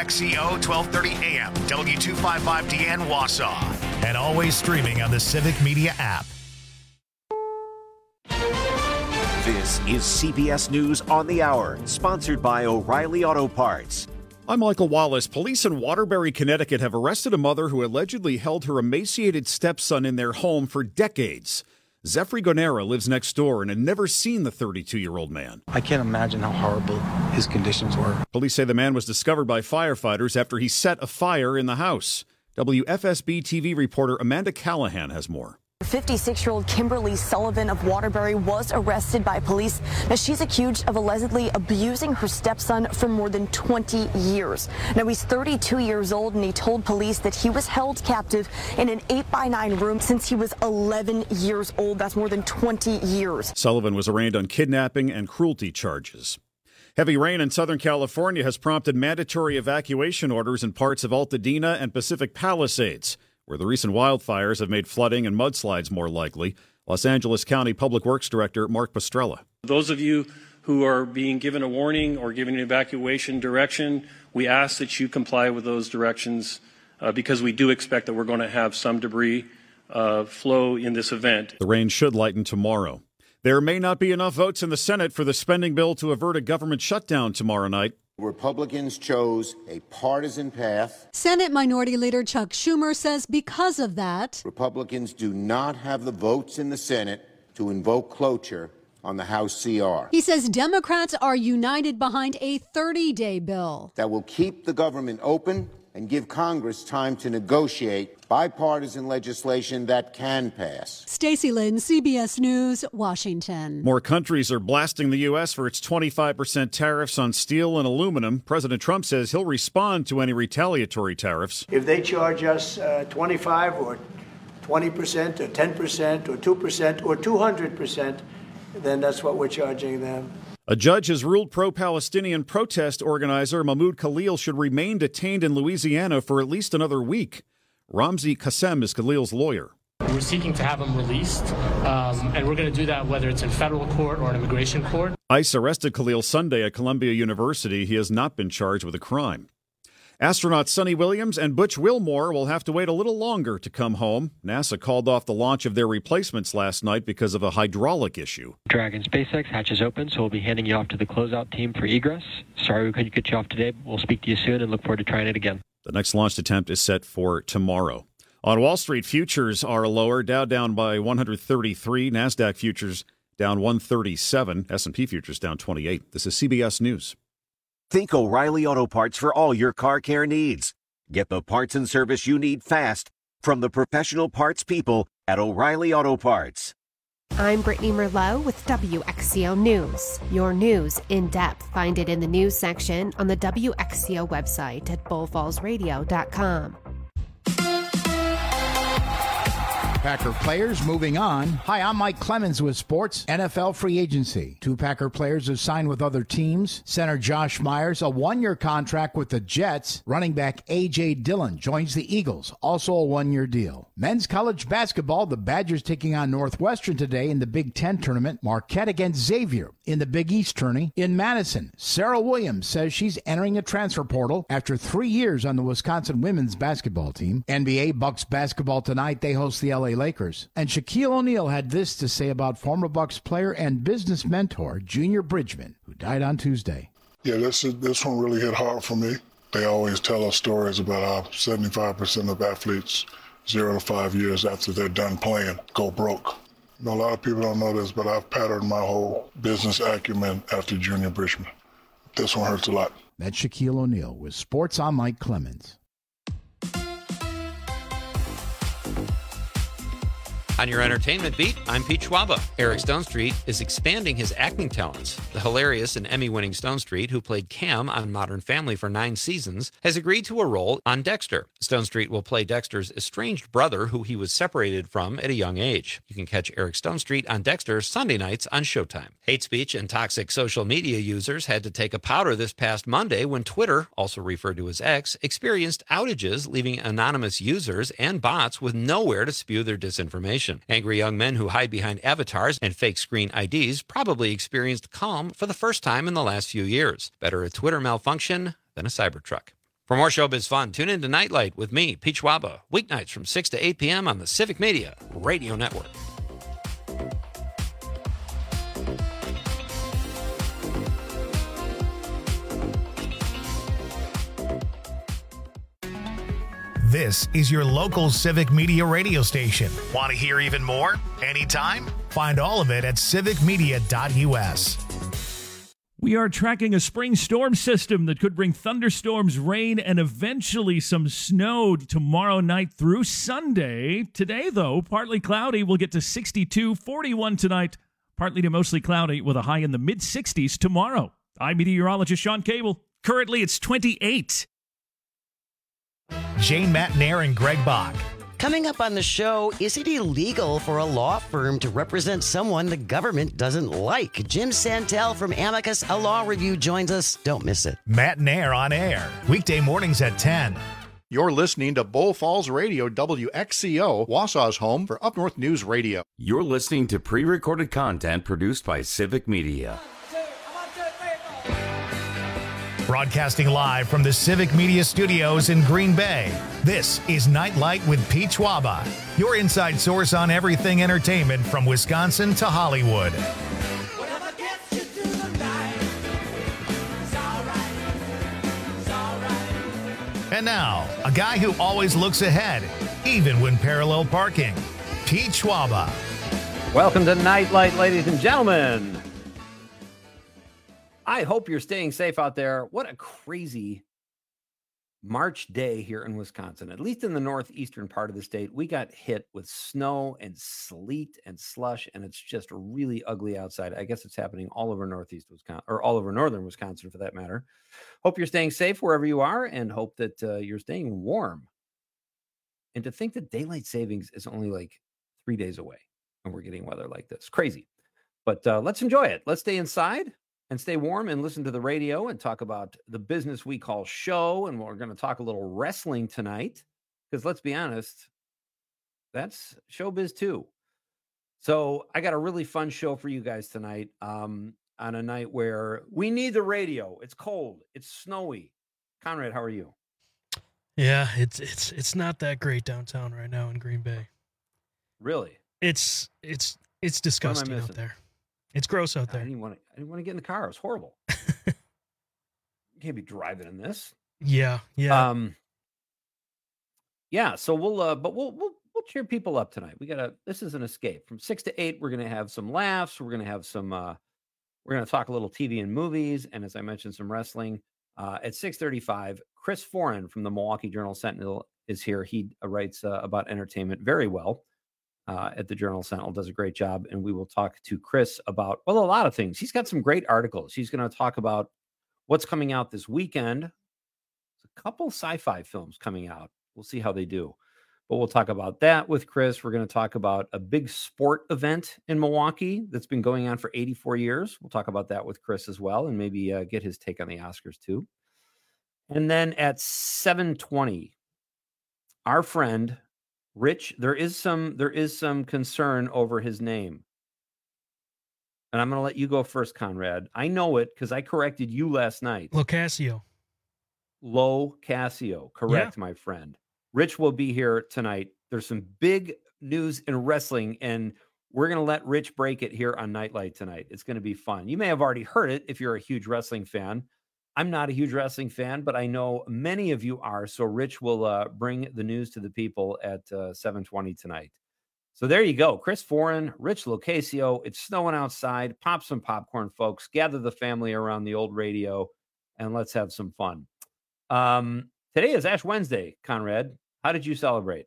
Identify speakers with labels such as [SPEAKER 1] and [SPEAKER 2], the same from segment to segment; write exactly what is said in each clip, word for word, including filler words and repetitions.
[SPEAKER 1] X C O twelve thirty A M, W two fifty-five D N Wausau, and always streaming on the Civic Media app.
[SPEAKER 2] This is C B S News on the Hour, sponsored by O'Reilly Auto Parts.
[SPEAKER 3] I'm Michael Wallace. Police in Waterbury, Connecticut have arrested a mother who allegedly held her emaciated stepson in their home for decades. Zephyr Gonera lives next door and had never seen the thirty-two-year-old man.
[SPEAKER 4] I can't imagine how horrible his conditions were.
[SPEAKER 3] Police say the man was discovered by firefighters after he set a fire in the house. W F S B T V reporter Amanda Callahan has more.
[SPEAKER 5] fifty-six-year-old Kimberly Sullivan of Waterbury was arrested by police. Now, she's accused of allegedly abusing her stepson for more than twenty years. Now, he's thirty-two years old, and he told police that he was held captive in an eight by nine room since he was eleven years old. That's more than twenty years.
[SPEAKER 3] Sullivan was arraigned on kidnapping and cruelty charges. Heavy rain in Southern California has prompted mandatory evacuation orders in parts of Altadena and Pacific Palisades, where the recent wildfires have made flooding and mudslides more likely. Los Angeles County Public Works Director Mark Pastrella.
[SPEAKER 6] Those of you who are being given a warning or given an evacuation direction, we ask that you comply with those directions uh, because we do expect that we're going to have some debris uh, flow in this event.
[SPEAKER 3] The rain should lighten tomorrow. There may not be enough votes in the Senate for the spending bill to avert a government shutdown tomorrow night.
[SPEAKER 7] Republicans chose a partisan path.
[SPEAKER 8] Senate Minority Leader Chuck Schumer says because of that,
[SPEAKER 7] Republicans do not have the votes in the Senate to invoke cloture on the House C R.
[SPEAKER 8] He says Democrats are united behind a thirty-day bill
[SPEAKER 7] that will keep the government open and give Congress time to negotiate bipartisan legislation that can pass.
[SPEAKER 8] Stacey Lynn, C B S News, Washington.
[SPEAKER 3] More countries are blasting the U S for its twenty-five percent tariffs on steel and aluminum. President Trump says he'll respond to any retaliatory tariffs.
[SPEAKER 9] If they charge us uh, twenty-five or twenty percent or ten percent or two percent or two hundred percent, then that's what we're charging them.
[SPEAKER 3] A judge has ruled pro-Palestinian protest organizer Mahmoud Khalil should remain detained in Louisiana for at least another week. Ramzi Qassem is Khalil's lawyer.
[SPEAKER 10] We're seeking to have him released, um, and we're going to do that whether it's in federal court or an immigration court.
[SPEAKER 3] ICE arrested Khalil Sunday at Columbia University. He has not been charged with a crime. Astronauts Sonny Williams and Butch Wilmore will have to wait a little longer to come home. NASA called off the launch of their replacements last night because of a hydraulic issue.
[SPEAKER 11] Dragon SpaceX hatch is open, so we'll be handing you off to the closeout team for egress. Sorry we couldn't get you off today, but we'll speak to you soon and look forward to trying it again.
[SPEAKER 3] The next launch attempt is set for tomorrow. On Wall Street, futures are lower. Dow down by one hundred thirty-three. NASDAQ futures down one thirty-seven. S and P futures down twenty-eight. This is C B S News.
[SPEAKER 2] Think O'Reilly Auto Parts for all your car care needs. Get the parts and service you need fast from the professional parts people at O'Reilly Auto Parts.
[SPEAKER 12] I'm Brittany Merlot with W X C O News. Your news in depth. Find it in the news section on the W X C O website at bull falls radio dot com.
[SPEAKER 13] Packer players moving on. Hi, I'm Mike Clemens with Sports. N F L free agency. Two Packer players have signed with other teams. Center Josh Myers, a one-year contract with the Jets. Running back A J. Dillon joins the Eagles, also a one-year deal. Men's college basketball, the Badgers taking on Northwestern today in the Big Ten tournament. Marquette against Xavier in the Big East tourney. In Madison, Sarah Williams says she's entering a transfer portal after three years on the Wisconsin women's basketball team. N B A Bucks basketball tonight. They host the L A Lakers. And Shaquille O'Neal had this to say about former Bucks player and business mentor Junior Bridgman, who died on Tuesday.
[SPEAKER 14] Yeah, this this one really hit hard for me. They always tell us stories about how seventy-five percent of athletes, zero to five years after they're done playing, go broke. You know, a lot of people don't know this, but I've patterned my whole business acumen after Junior Bridgman. This one hurts a lot.
[SPEAKER 13] That's Shaquille O'Neal with Sports. I'm Mike Clemens.
[SPEAKER 15] On your entertainment beat, I'm Pete Schwaba. Eric Stonestreet is expanding his acting talents. The hilarious and Emmy-winning Stonestreet, who played Cam on Modern Family for nine seasons, has agreed to a role on Dexter. Stonestreet will play Dexter's estranged brother, who he was separated from at a young age. You can catch Eric Stonestreet on Dexter Sunday nights on Showtime. Hate speech and toxic social media users had to take a powder this past Monday when Twitter, also referred to as X, experienced outages, leaving anonymous users and bots with nowhere to spew their disinformation. Angry young men who hide behind avatars and fake screen I Ds probably experienced calm for the first time in the last few years. Better a Twitter malfunction than a Cybertruck. For more showbiz fun, tune in to Nightlight with me, Pete Schwaba, weeknights from six to eight p.m. on the Civic Media Radio Network.
[SPEAKER 1] This is your local Civic Media radio station. Want to hear even more? Anytime? Find all of it at civic media dot u s.
[SPEAKER 16] We are tracking a spring storm system that could bring thunderstorms, rain, and eventually some snow tomorrow night through Sunday. Today, though, partly cloudy. We'll get to sixty-two, forty-one tonight. Partly to mostly cloudy with a high in the mid-sixties tomorrow. I'm meteorologist Sean Cable. Currently, it's twenty-eight.
[SPEAKER 1] Jane Matnair and Greg Bach.
[SPEAKER 17] Coming up on the show, is it illegal for a law firm to represent someone the government doesn't like? Jim Santel from Amicus, a law review, joins us. Don't miss it.
[SPEAKER 1] Matnair on air, weekday mornings at ten.
[SPEAKER 18] You're listening to Bull Falls Radio, W X C O, Wausau's home for Up North News Radio.
[SPEAKER 19] You're listening to pre-recorded content produced by Civic Media.
[SPEAKER 1] Broadcasting live from the Civic Media Studios in Green Bay, this is Nightlight with Pete Schwaba, your inside source on everything entertainment from Wisconsin to Hollywood. And now, a guy who always looks ahead, even when parallel parking, Pete Schwaba.
[SPEAKER 20] Welcome to Nightlight, ladies and gentlemen. I hope you're staying safe out there. What a crazy March day here in Wisconsin. At least in the northeastern part of the state, we got hit with snow and sleet and slush, and it's just really ugly outside. I guess it's happening all over northeast Wisconsin, or all over northern Wisconsin for that matter. Hope you're staying safe wherever you are, and hope that uh, you're staying warm. And to think that daylight savings is only like three days away, and we're getting weather like this. Crazy. But uh, let's enjoy it. Let's stay inside and stay warm and listen to the radio and talk about the business we call show. And we're going to talk a little wrestling tonight because let's be honest, that's showbiz too. So I got a really fun show for you guys tonight um, on a night where we need the radio. It's cold. It's snowy. Conrad, how are you?
[SPEAKER 21] Yeah, it's it's it's not that great downtown right now in Green Bay.
[SPEAKER 20] Really?
[SPEAKER 21] It's it's it's disgusting out there. It's gross out there.
[SPEAKER 20] I didn't want to. I didn't want to get in the car. It was horrible. You can't be driving in this.
[SPEAKER 21] Yeah, yeah,
[SPEAKER 20] um, yeah. So we'll, uh, but we'll, we'll, we'll cheer people up tonight. We gotta. This is an escape from six to eight. We're gonna have some laughs. We're gonna have some. Uh, we're gonna talk a little T V and movies, and as I mentioned, some wrestling. Uh, at six thirty-five, Chris Foran from the Milwaukee Journal Sentinel is here. He uh, writes uh, about entertainment very well. Uh, at the Journal Sentinel, does a great job. And we will talk to Chris about, well, a lot of things. He's got some great articles. He's going to talk about what's coming out this weekend. There's a couple sci-fi films coming out. We'll see how they do. But we'll talk about that with Chris. We're going to talk about a big sport event in Milwaukee that's been going on for eighty-four years. We'll talk about that with Chris as well and maybe uh, get his take on the Oscars too. And then at seven twenty, our friend Rich, there is some there is some concern over his name. And I'm going to let you go first, Conrad. I know it because I corrected you last night.
[SPEAKER 21] Locasio.
[SPEAKER 20] Locasio. Correct,
[SPEAKER 21] yeah.
[SPEAKER 20] My friend. Rich will be here tonight. There's some big news in wrestling, and we're going to let Rich break it here on Nightlight tonight. It's going to be fun. You may have already heard it if you're a huge wrestling fan. I'm not a huge wrestling fan, but I know many of you are. So Rich will uh, bring the news to the people at uh, seven twenty tonight. So there you go. Chris Foran, Rich Locasio. It's snowing outside. Pop some popcorn, folks. Gather the family around the old radio, and let's have some fun. Um, today is Ash Wednesday, Conrad. How did you celebrate?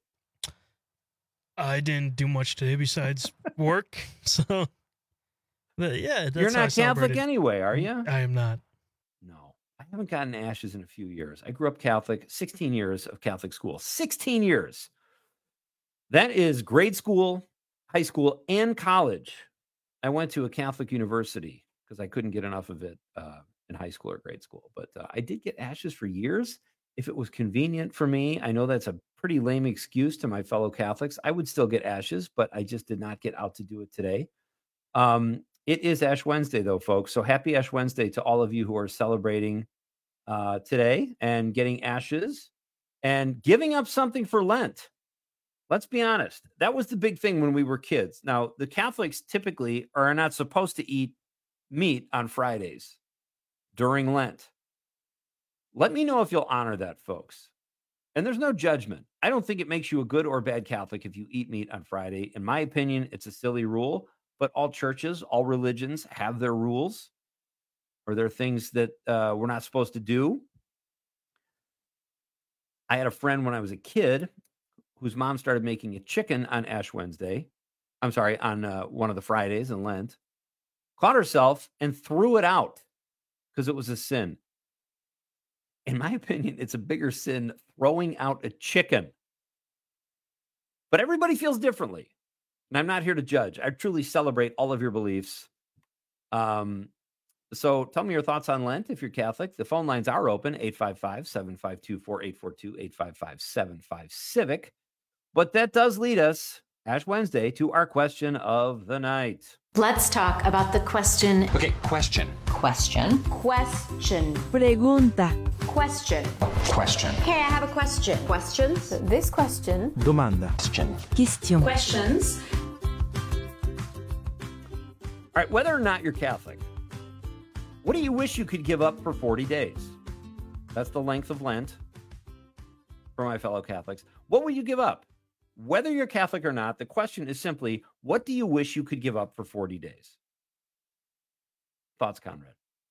[SPEAKER 21] I didn't do much today besides work. So, but yeah, that's
[SPEAKER 20] You're
[SPEAKER 21] how I
[SPEAKER 20] not Catholic
[SPEAKER 21] celebrated.
[SPEAKER 20] anyway, are you?
[SPEAKER 21] I am not.
[SPEAKER 20] No, I haven't gotten ashes in a few years. I grew up Catholic, sixteen years of Catholic school, sixteen years. That is grade school, high school, and college. I went to a Catholic university because I couldn't get enough of it uh, in high school or grade school. But uh, I did get ashes for years. If it was convenient for me, I know that's a pretty lame excuse to my fellow Catholics. I would still get ashes, but I just did not get out to do it today. Um, it is Ash Wednesday, though, folks. So happy Ash Wednesday to all of you who are celebrating uh, today and getting ashes and giving up something for Lent. Let's be honest. That was the big thing when we were kids. Now, the Catholics typically are not supposed to eat meat on Fridays during Lent. Let me know if you'll honor that, folks. And there's no judgment. I don't think it makes you a good or bad Catholic if you eat meat on Friday. In my opinion, it's a silly rule, but all churches, all religions have their rules or their things that uh, we're not supposed to do. I had a friend when I was a kid whose mom started making a chicken on Ash Wednesday. I'm sorry, on uh, one of the Fridays in Lent, caught herself and threw it out because it was a sin. In my opinion, it's a bigger sin throwing out a chicken. But everybody feels differently. And I'm not here to judge. I truly celebrate all of your beliefs. Um, so tell me your thoughts on Lent if you're Catholic. The phone lines are open, eight five five, seven five two, four eight four two, eight five five, seven five, Civic. But that does lead us, Ash Wednesday, to our question of the night.
[SPEAKER 4] Let's talk about the question.
[SPEAKER 22] Okay, question.
[SPEAKER 4] Question. Question.
[SPEAKER 22] Pregunta.
[SPEAKER 4] Question.
[SPEAKER 22] Question.
[SPEAKER 4] Hey, I have a question. Questions? This question.
[SPEAKER 22] Domanda. Question. Question.
[SPEAKER 4] Questions.
[SPEAKER 20] All right, whether or not you're Catholic, what do you wish you could give up for forty days? That's the length of Lent for my fellow Catholics. What would you give up? Whether you're Catholic or not, the question is simply, what do you wish you could give up for forty days? Thoughts, Conrad?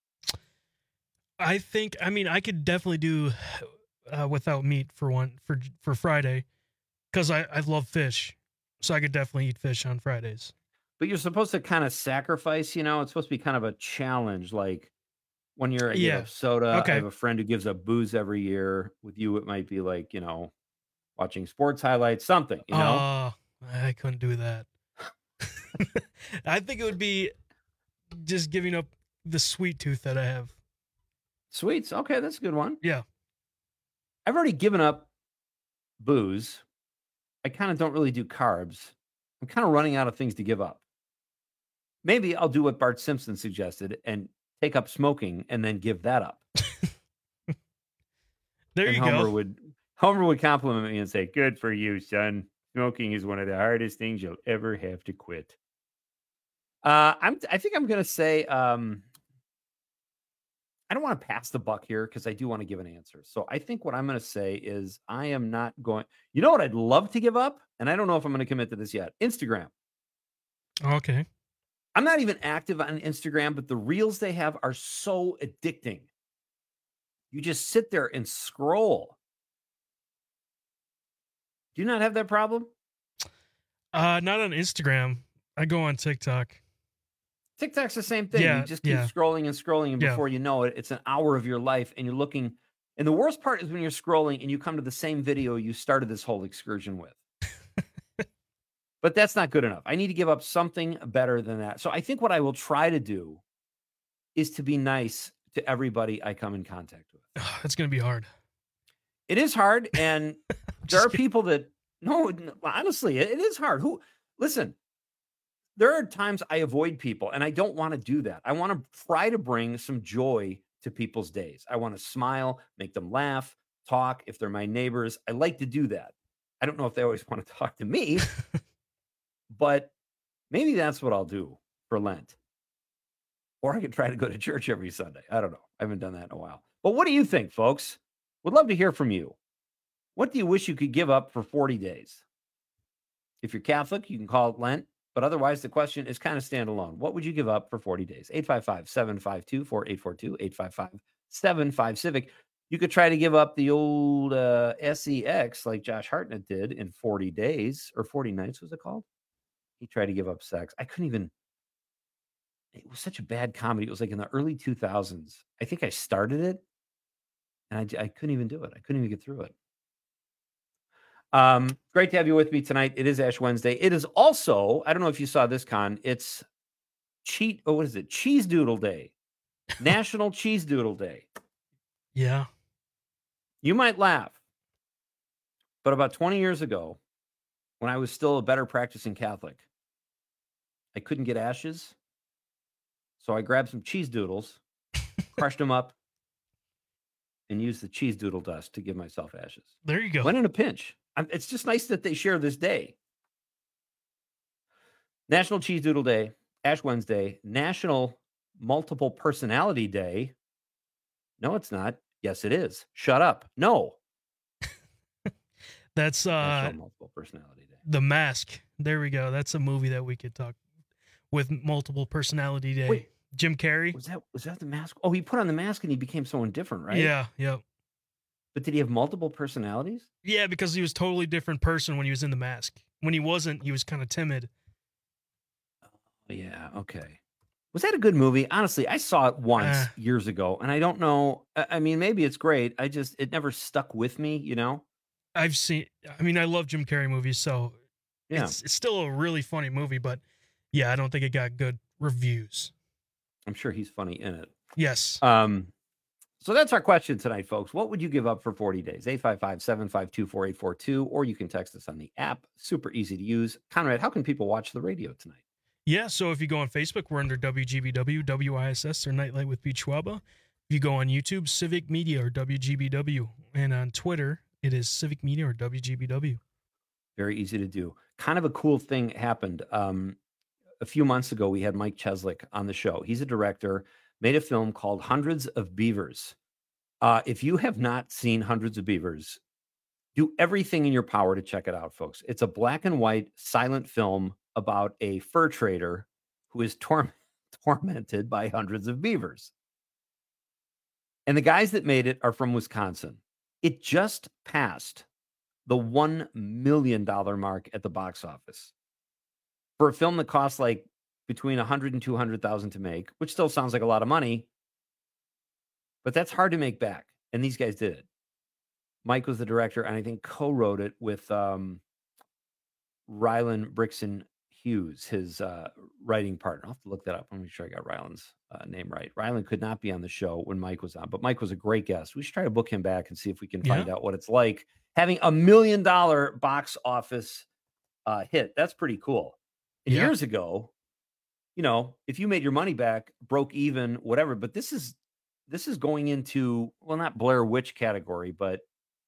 [SPEAKER 21] I think, I mean, I could definitely do uh, without meat for one, for for Friday, because I, I love fish. So I could definitely eat fish on Fridays.
[SPEAKER 20] But you're supposed to kind of sacrifice, you know, it's supposed to be kind of a challenge. Like one year I
[SPEAKER 21] Yeah.
[SPEAKER 20] give up soda.
[SPEAKER 21] Okay.
[SPEAKER 20] I have a friend who gives up booze every year. With you, it might be like, you know, watching sports highlights, something, you know?
[SPEAKER 21] Oh, I couldn't do that. I think it would be just giving up the sweet tooth that I have.
[SPEAKER 20] Sweets. Okay, that's a good one.
[SPEAKER 21] Yeah.
[SPEAKER 20] I've already given up booze. I kind of don't really do carbs. I'm kind of running out of things to give up. Maybe I'll do what Bart Simpson suggested and take up smoking and then give that up.
[SPEAKER 21] There
[SPEAKER 20] and
[SPEAKER 21] you
[SPEAKER 20] Homer
[SPEAKER 21] go.
[SPEAKER 20] Would, Homer would compliment me and say, good for you, son. Smoking is one of the hardest things you'll ever have to quit. Uh, I'm, I think I'm going to say, um, I don't want to pass the buck here because I do want to give an answer. So I think what I'm going to say is I am not going, you know what I'd love to give up? And I don't know if I'm going to commit to this yet. Instagram.
[SPEAKER 21] Okay.
[SPEAKER 20] I'm not even active on Instagram, but the reels they have are so addicting. You just sit there and scroll. Do you not have that problem?
[SPEAKER 21] Uh, not on Instagram. I go on TikTok.
[SPEAKER 20] TikTok's the same thing.
[SPEAKER 21] Yeah,
[SPEAKER 20] You just keep
[SPEAKER 21] yeah.
[SPEAKER 20] scrolling and scrolling, and
[SPEAKER 21] Yeah.
[SPEAKER 20] before you know it, it's an hour of your life, and you're looking. And the worst part is when you're scrolling and you come to the same video you started this whole excursion with. But that's not good enough. I need to give up something better than that. So I think what I will try to do is to be nice to everybody I come in contact with.
[SPEAKER 21] That's going to be hard.
[SPEAKER 20] It is hard, and there are people that no, n- honestly, it, it is hard. Who listen? There are times I avoid people, and I don't want to do that. I want to try to bring some joy to people's days. I want to smile, make them laugh, talk. If they're my neighbors, I like to do that. I don't know if they always want to talk to me, but maybe that's what I'll do for Lent. Or I could try to go to church every Sunday. I don't know. I haven't done that in a while. But what do you think, folks? Would love to hear from you. What do you wish you could give up for forty days? If you're Catholic, you can call it Lent. But otherwise, the question is kind of standalone. What would you give up for forty days? eight five five, seven five two, four eight four two, eight five five, seven five, Civic. You could try to give up the old uh, S E X like Josh Hartnett did in forty days or forty nights, was it called? He tried to give up sex. I couldn't even. It was such a bad comedy. It was like in the early two thousands. I think I started it, and I, I couldn't even do it. I couldn't even get through it. Um, great to have you with me tonight. It is Ash Wednesday. It is also, I don't know if you saw this, Con, it's cheat, oh, what is it? Cheese Doodle Day. National Cheese Doodle Day.
[SPEAKER 21] Yeah.
[SPEAKER 20] You might laugh, but about twenty years ago, when I was still a better practicing Catholic, I couldn't get ashes. So I grabbed some cheese doodles, crushed them up, and use the cheese doodle dust to give myself ashes.
[SPEAKER 21] There you go.
[SPEAKER 20] When in a pinch. I'm, it's just nice that they share this day. National Cheese Doodle Day, Ash Wednesday, National Multiple Personality Day. No, it's not. Yes, it is. Shut up. No.
[SPEAKER 21] That's uh,
[SPEAKER 20] Multiple Personality Day.
[SPEAKER 21] The Mask. There we go. That's a movie that we could talk with Multiple Personality Day.
[SPEAKER 20] Wait,
[SPEAKER 21] Jim Carrey.
[SPEAKER 20] Was that was that the mask? Oh, he put on the mask and he became someone different, right?
[SPEAKER 21] Yeah, yeah.
[SPEAKER 20] But did he have multiple personalities?
[SPEAKER 21] Yeah, because he was a totally different person when he was in the mask. When he wasn't, he was kind of timid.
[SPEAKER 20] Yeah, okay. Was that a good movie? Honestly, I saw it once uh, years ago, and I don't know. I mean, maybe it's great. I just, it never stuck with me, you know?
[SPEAKER 21] I've seen, I mean, I love Jim Carrey movies, so
[SPEAKER 20] yeah.
[SPEAKER 21] it's, it's still a really funny movie, but yeah, I don't think it got good reviews.
[SPEAKER 20] I'm sure he's funny in it.
[SPEAKER 21] Yes.
[SPEAKER 20] Um. So that's our question tonight, folks. What would you give up for forty days? eight five five, seven five two, four eight four two, or you can text us on the app. Super easy to use. Conrad, how can people watch the radio tonight?
[SPEAKER 21] Yeah, so if you go on Facebook, we're under W G B W, W I S S, or Nightlight with Pete Schwaba. If you go on YouTube, Civic Media or W G B W. And on Twitter, it is Civic Media or W G B W.
[SPEAKER 20] Very easy to do. Kind of a cool thing happened. Um, a few months ago, we had Mike Cheslick on the show. He's a director, made a film called Hundreds of Beavers. Uh, if you have not seen Hundreds of Beavers, do everything in your power to check it out, folks. It's a black and white silent film about a fur trader who is tor- tormented by hundreds of beavers. And the guys that made it are from Wisconsin. It just passed the one million dollars mark at the box office for a film that costs like between one hundred thousand dollars and two hundred thousand dollars to make, which still sounds like a lot of money, but that's hard to make back. And these guys did it. Mike was the director, and I think co-wrote it with um, Rylan Brixton Hughes, his uh, writing partner. I'll have to look that up. Let me make sure I got Rylan's uh, name right. Rylan could not be on the show when Mike was on, but Mike was a great guest. We should try to book him back and see if we can find yeah. out what it's like having a million dollar box office uh, hit. That's pretty cool. And yeah. years ago, you know, if you made your money back, broke even, whatever, but this is this is going into, well, not Blair Witch category, but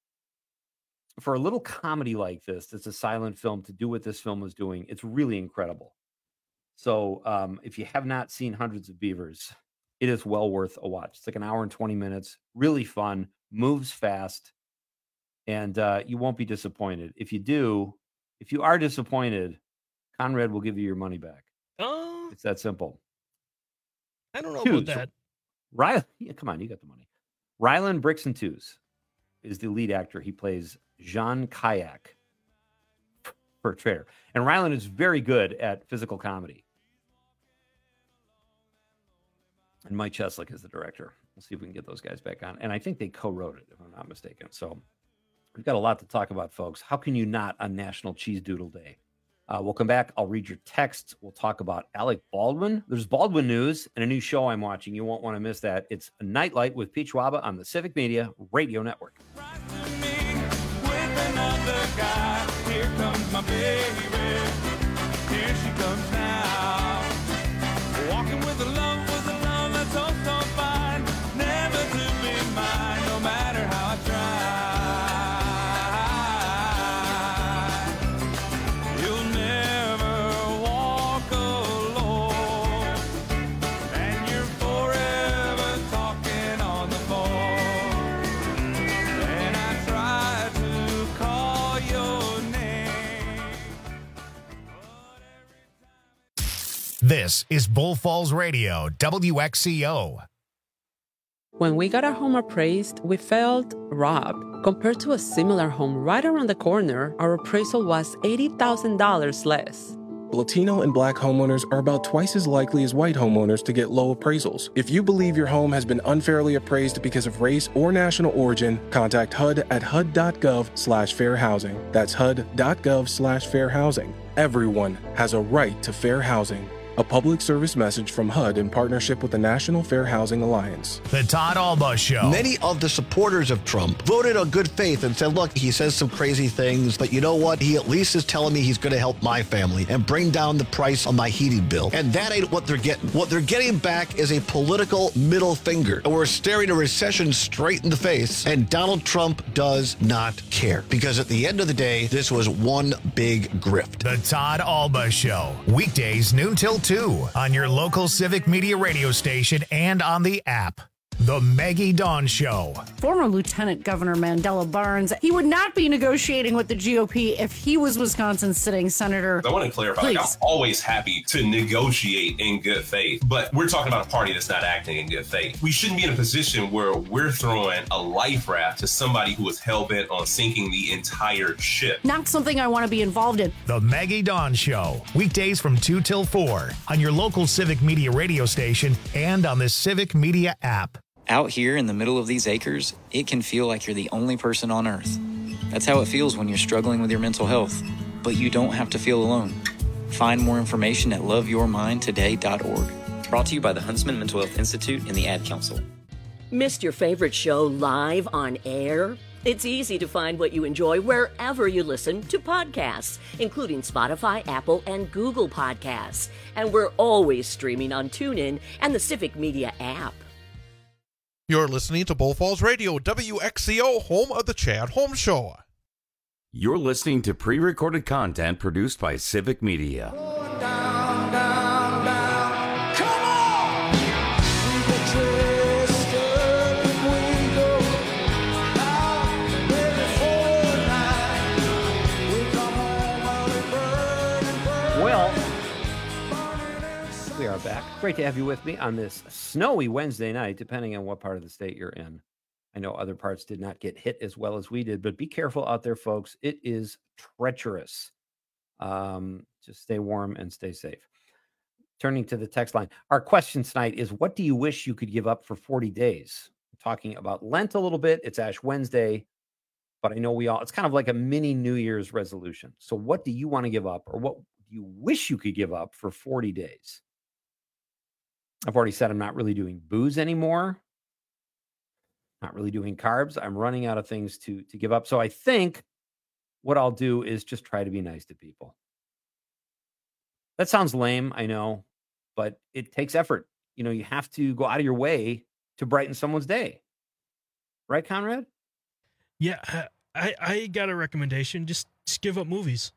[SPEAKER 20] for a little comedy like this, it's a silent film, to do what this film was doing. It's really incredible. So um, if you have not seen Hundreds of Beavers, it is well worth a watch. It's like an hour and twenty minutes, really fun, moves fast, and uh, you won't be disappointed. If you do, if you are disappointed, Conrad will give you your money back.
[SPEAKER 21] Oh,
[SPEAKER 20] it's that simple.
[SPEAKER 21] I don't know
[SPEAKER 20] Two,
[SPEAKER 21] about that.
[SPEAKER 20] So, Rylan, yeah, come on, you got the money. Rylan Brixton Hughes is the lead actor. He plays Jean Kayak for a trader. And Rylan is very good at physical comedy. And Mike Cheslick is the director. We'll see if we can get those guys back on. And I think they co-wrote it, if I'm not mistaken. So we've got a lot to talk about, folks. How can you not on National Cheese Doodle Day? Uh, we'll come back. I'll read your texts. We'll talk about Alec Baldwin. There's Baldwin news and a new show I'm watching. You won't want to miss that. It's Nightlight with Pete Schwaba on the Civic Media Radio Network.
[SPEAKER 5] Guy. Here comes my baby. Here she comes now. Walking with a love, with a love that's so, so fine. Never to be mine, no matter how I try. You'll never walk alone. And you're forever talking on the phone. And I try to call your name.
[SPEAKER 1] This is Bull Falls Radio, W X C O.
[SPEAKER 6] When we got our home appraised, we felt robbed. Compared to a similar home right around the corner, our appraisal was eighty thousand dollars less.
[SPEAKER 23] Latino and Black homeowners are about twice as likely as white homeowners to get low appraisals. If you believe your home has been unfairly appraised because of race or national origin, contact H U D at H U D dot gov slash fair housing. That's H U D dot gov slash fair housing. Everyone has a right to fair housing. A public service message from H U D in partnership with the National Fair Housing Alliance.
[SPEAKER 1] The Todd Alba Show.
[SPEAKER 7] Many of the supporters of Trump voted on good faith and said, look, he says some crazy things, but you know what? He at least is telling me he's going to help my family and bring down the price on my heating bill. And that ain't what they're getting. What they're getting back is a political middle finger. And we're staring a recession straight in the face, and Donald Trump does not care. Because at the end of the day, this was one big grift.
[SPEAKER 1] The Todd Alba Show. Weekdays noon till two on your local Civic Media radio station and on the app. The Maggie Dawn Show.
[SPEAKER 8] Former Lieutenant Governor Mandela Barnes, he would not be negotiating with the G O P if he was Wisconsin's sitting senator.
[SPEAKER 9] I want to clarify, like, I'm always happy to negotiate in good faith, but we're talking about a party that's not acting in good faith. We shouldn't be in a position where we're throwing a life raft to somebody who is hell-bent on sinking the entire ship.
[SPEAKER 8] Not something I want to be involved in.
[SPEAKER 1] The Maggie Dawn Show. Weekdays from two till four on your local Civic Media radio station and on the Civic Media app.
[SPEAKER 24] Out here in the middle of these acres, it can feel like you're the only person on Earth. That's how it feels when you're struggling with your mental health. But you don't have to feel alone. Find more information at love your mind today dot org. Brought to you by the Huntsman Mental Health Institute and the Ad Council.
[SPEAKER 25] Missed your favorite show live on air? It's easy to find what you enjoy wherever you listen to podcasts, including Spotify, Apple, and Google Podcasts. And we're always streaming on TuneIn and the Civic Media app.
[SPEAKER 26] You're listening to Bull Falls Radio, W X C O, home of the Chad Holmes Show.
[SPEAKER 19] You're listening to pre-recorded content produced by Civic Media.
[SPEAKER 20] Well, we are back. Great to have you with me on this snowy Wednesday night, depending on what part of the state you're in. I know other parts did not get hit as well as we did, but be careful out there, folks. It is treacherous. Um, just stay warm and stay safe. Turning to the text line, our question tonight is, what do you wish you could give up for forty days? We're talking about Lent a little bit. It's Ash Wednesday, but I know we all, it's kind of like a mini New Year's resolution. So what do you want to give up, or what do you wish you could give up for forty days? I've already said I'm not really doing booze anymore. Not really doing carbs. I'm running out of things to, to give up. So I think what I'll do is just try to be nice to people. That sounds lame, I know, but it takes effort. You know, you have to go out of your way to brighten someone's day. Right, Conrad?
[SPEAKER 21] Yeah, I, I got a recommendation. Just, just give up movies.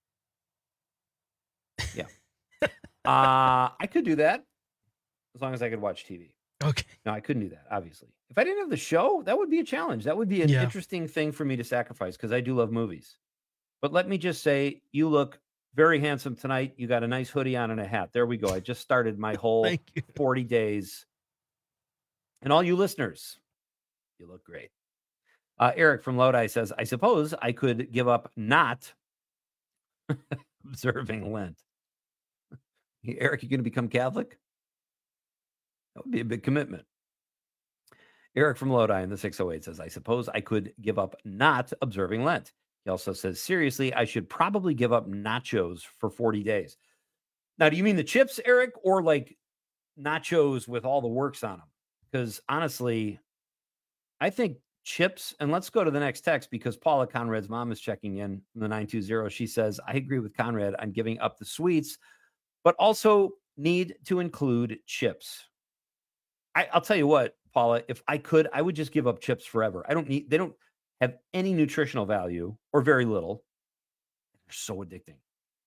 [SPEAKER 20] Yeah. uh, I could do that as long as I could watch T V.
[SPEAKER 21] Okay.
[SPEAKER 20] No, I couldn't do that, obviously. If I didn't have the show, that would be a challenge. That would be an
[SPEAKER 21] Yeah.
[SPEAKER 20] interesting thing for me to sacrifice, because I do love movies. But let me just say, you look very handsome tonight. You got a nice hoodie on and a hat. There we go. I just started my whole
[SPEAKER 21] Thank you.
[SPEAKER 20] forty days. And all you listeners, you look great. Uh, Eric from Lodi says, I suppose I could give up not observing Lent. Eric, you going to become Catholic? That would be a big commitment. Eric from Lodi in the six oh eight says, I suppose I could give up not observing Lent. He also says, seriously, I should probably give up nachos for forty days. Now, do you mean the chips, Eric, or like nachos with all the works on them? Because honestly, I think chips, and let's go to the next text, because Paula, Conrad's mom, is checking in from the nine two zero. She says, I agree with Conrad on giving up the sweets, but also need to include chips. I, I'll tell you what, Paula, if I could, I would just give up chips forever. I don't need, they don't have any nutritional value, or very little. They're so addicting.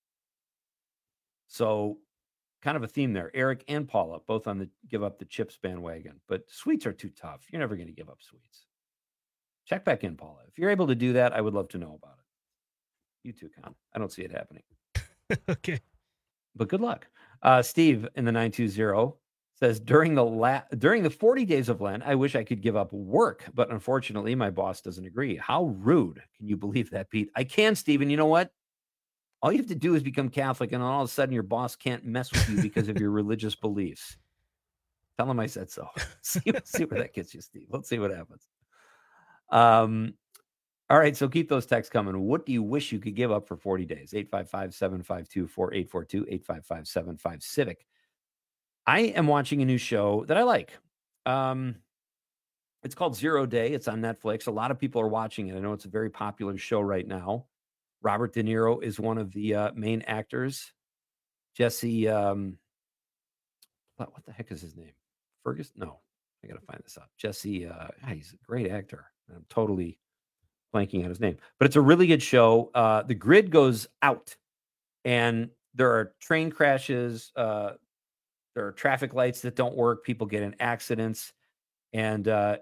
[SPEAKER 20] So kind of a theme there. Eric and Paula, both on the give up the chips bandwagon, but sweets are too tough. You're never going to give up sweets. Check back in, Paula. If you're able to do that, I would love to know about it. You too, Con. I don't see it happening.
[SPEAKER 21] Okay.
[SPEAKER 20] But good luck. Uh, Steve in the nine two zero says, during the la- during the forty days of Lent, I wish I could give up work, but unfortunately my boss doesn't agree. How rude. Can you believe that, Pete? I can, Steve. And you know what? All you have to do is become Catholic, and all of a sudden your boss can't mess with you because of your religious beliefs. Tell him I said so. see, see where that gets you, Steve. Let's see what happens. Um, All right, so keep those texts coming. What do you wish you could give up for forty days? eight five five, seven five two, four eight four two, eight five five, seven five Civic. I am watching a new show that I like. Um, it's called Zero Day. It's on Netflix. A lot of people are watching it. I know it's a very popular show right now. Robert De Niro is one of the uh, main actors. Jesse, um, what, what the heck is his name? Ferguson? No, I got to find this out. Jesse, uh, he's a great actor. I'm totally blanking on his name, but it's a really good show. Uh, the grid goes out and there are train crashes. Uh, there are traffic lights that don't work. People get in accidents. And uh,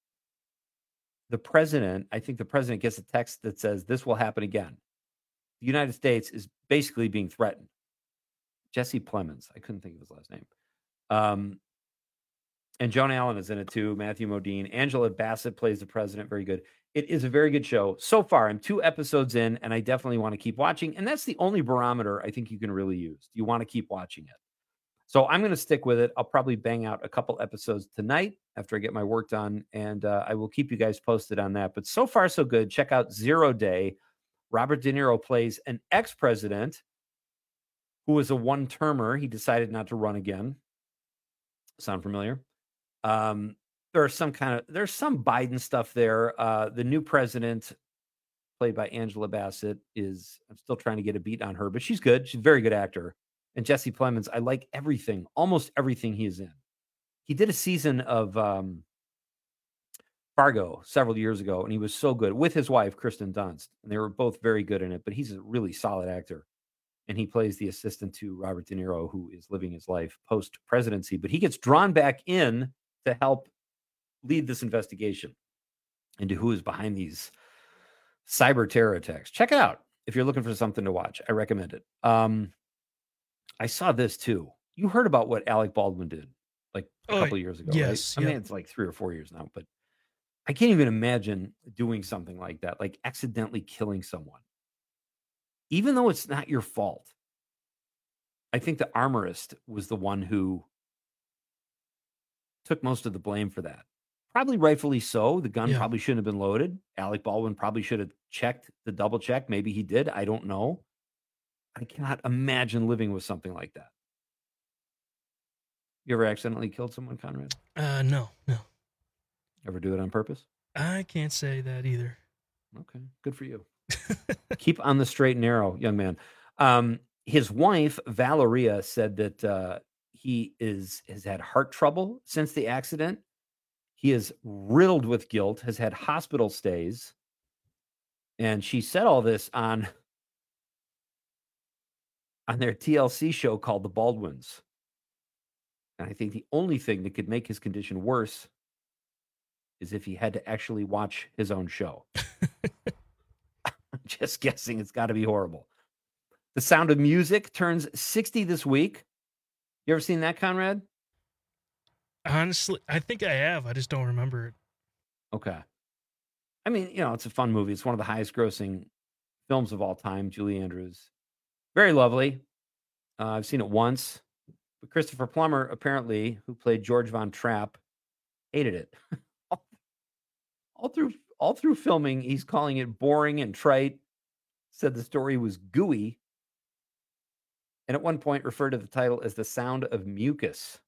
[SPEAKER 20] the president, I think the president gets a text that says this will happen again. The United States is basically being threatened. Jesse Plemons. I couldn't think of his last name. Um, and Joan Allen is in it too. Matthew Modine. Angela Bassett plays the president. Very good. It is a very good show. So far, I'm two episodes in, and I definitely want to keep watching. And that's the only barometer I think you can really use. You want to keep watching it. So I'm going to stick with it. I'll probably bang out a couple episodes tonight after I get my work done, and uh, I will keep you guys posted on that. But so far, so good. Check out Zero Day. Robert De Niro plays an ex-president who was a one-termer. He decided not to run again. Sound familiar? Um, There's some kind of, there's some Biden stuff there. Uh, the new president, played by Angela Bassett, is, I'm still trying to get a beat on her, but she's good. She's a very good actor. And Jesse Plemons, I like everything, almost everything he is in. He did a season of um, Fargo several years ago, and he was so good with his wife, Kristen Dunst. And they were both very good in it, but he's a really solid actor. And he plays the assistant to Robert De Niro, who is living his life post-presidency. But he gets drawn back in to help lead this investigation into who is behind these cyber terror attacks. Check it out if you're looking for something to watch. I recommend it. Um, I saw this too. You heard about what Alec Baldwin did like a
[SPEAKER 21] Oh,
[SPEAKER 20] couple of years ago,
[SPEAKER 21] yes,
[SPEAKER 20] right? I
[SPEAKER 21] yeah.
[SPEAKER 20] mean, it's like three or four years now, but I can't even imagine doing something like that, like accidentally killing someone, even though it's not your fault. I think the armorist was the one who took most of the blame for that. Probably rightfully so. The gun
[SPEAKER 21] Yeah.
[SPEAKER 20] probably shouldn't have been loaded. Alec Baldwin probably should have checked the double check. Maybe he did. I don't know. I cannot imagine living with something like that. You ever accidentally killed someone, Conrad?
[SPEAKER 21] Uh, no, no.
[SPEAKER 20] Ever do it on purpose?
[SPEAKER 21] I can't say that either.
[SPEAKER 20] Okay, good for you. Keep on the straight and narrow, young man. Um, his wife, Valeria, said that uh, he is has had heart trouble since the accident. He is riddled with guilt, has had hospital stays. And she said all this on, on their T L C show called The Baldwins. And I think the only thing that could make his condition worse is if he had to actually watch his own show. I'm just guessing it's got to be horrible. The Sound of Music turns sixty this week. You ever seen that, Conrad?
[SPEAKER 21] Honestly, I think I have. I just don't remember it.
[SPEAKER 20] Okay. I mean, you know, it's a fun movie. It's one of the highest grossing films of all time. Julie Andrews. Very lovely. Uh, I've seen it once. But Christopher Plummer, apparently, who played George Von Trapp, hated it. all, all through all through filming, he's calling it boring and trite. Said the story was gooey. And at one point referred to the title as The Sound of Mucus.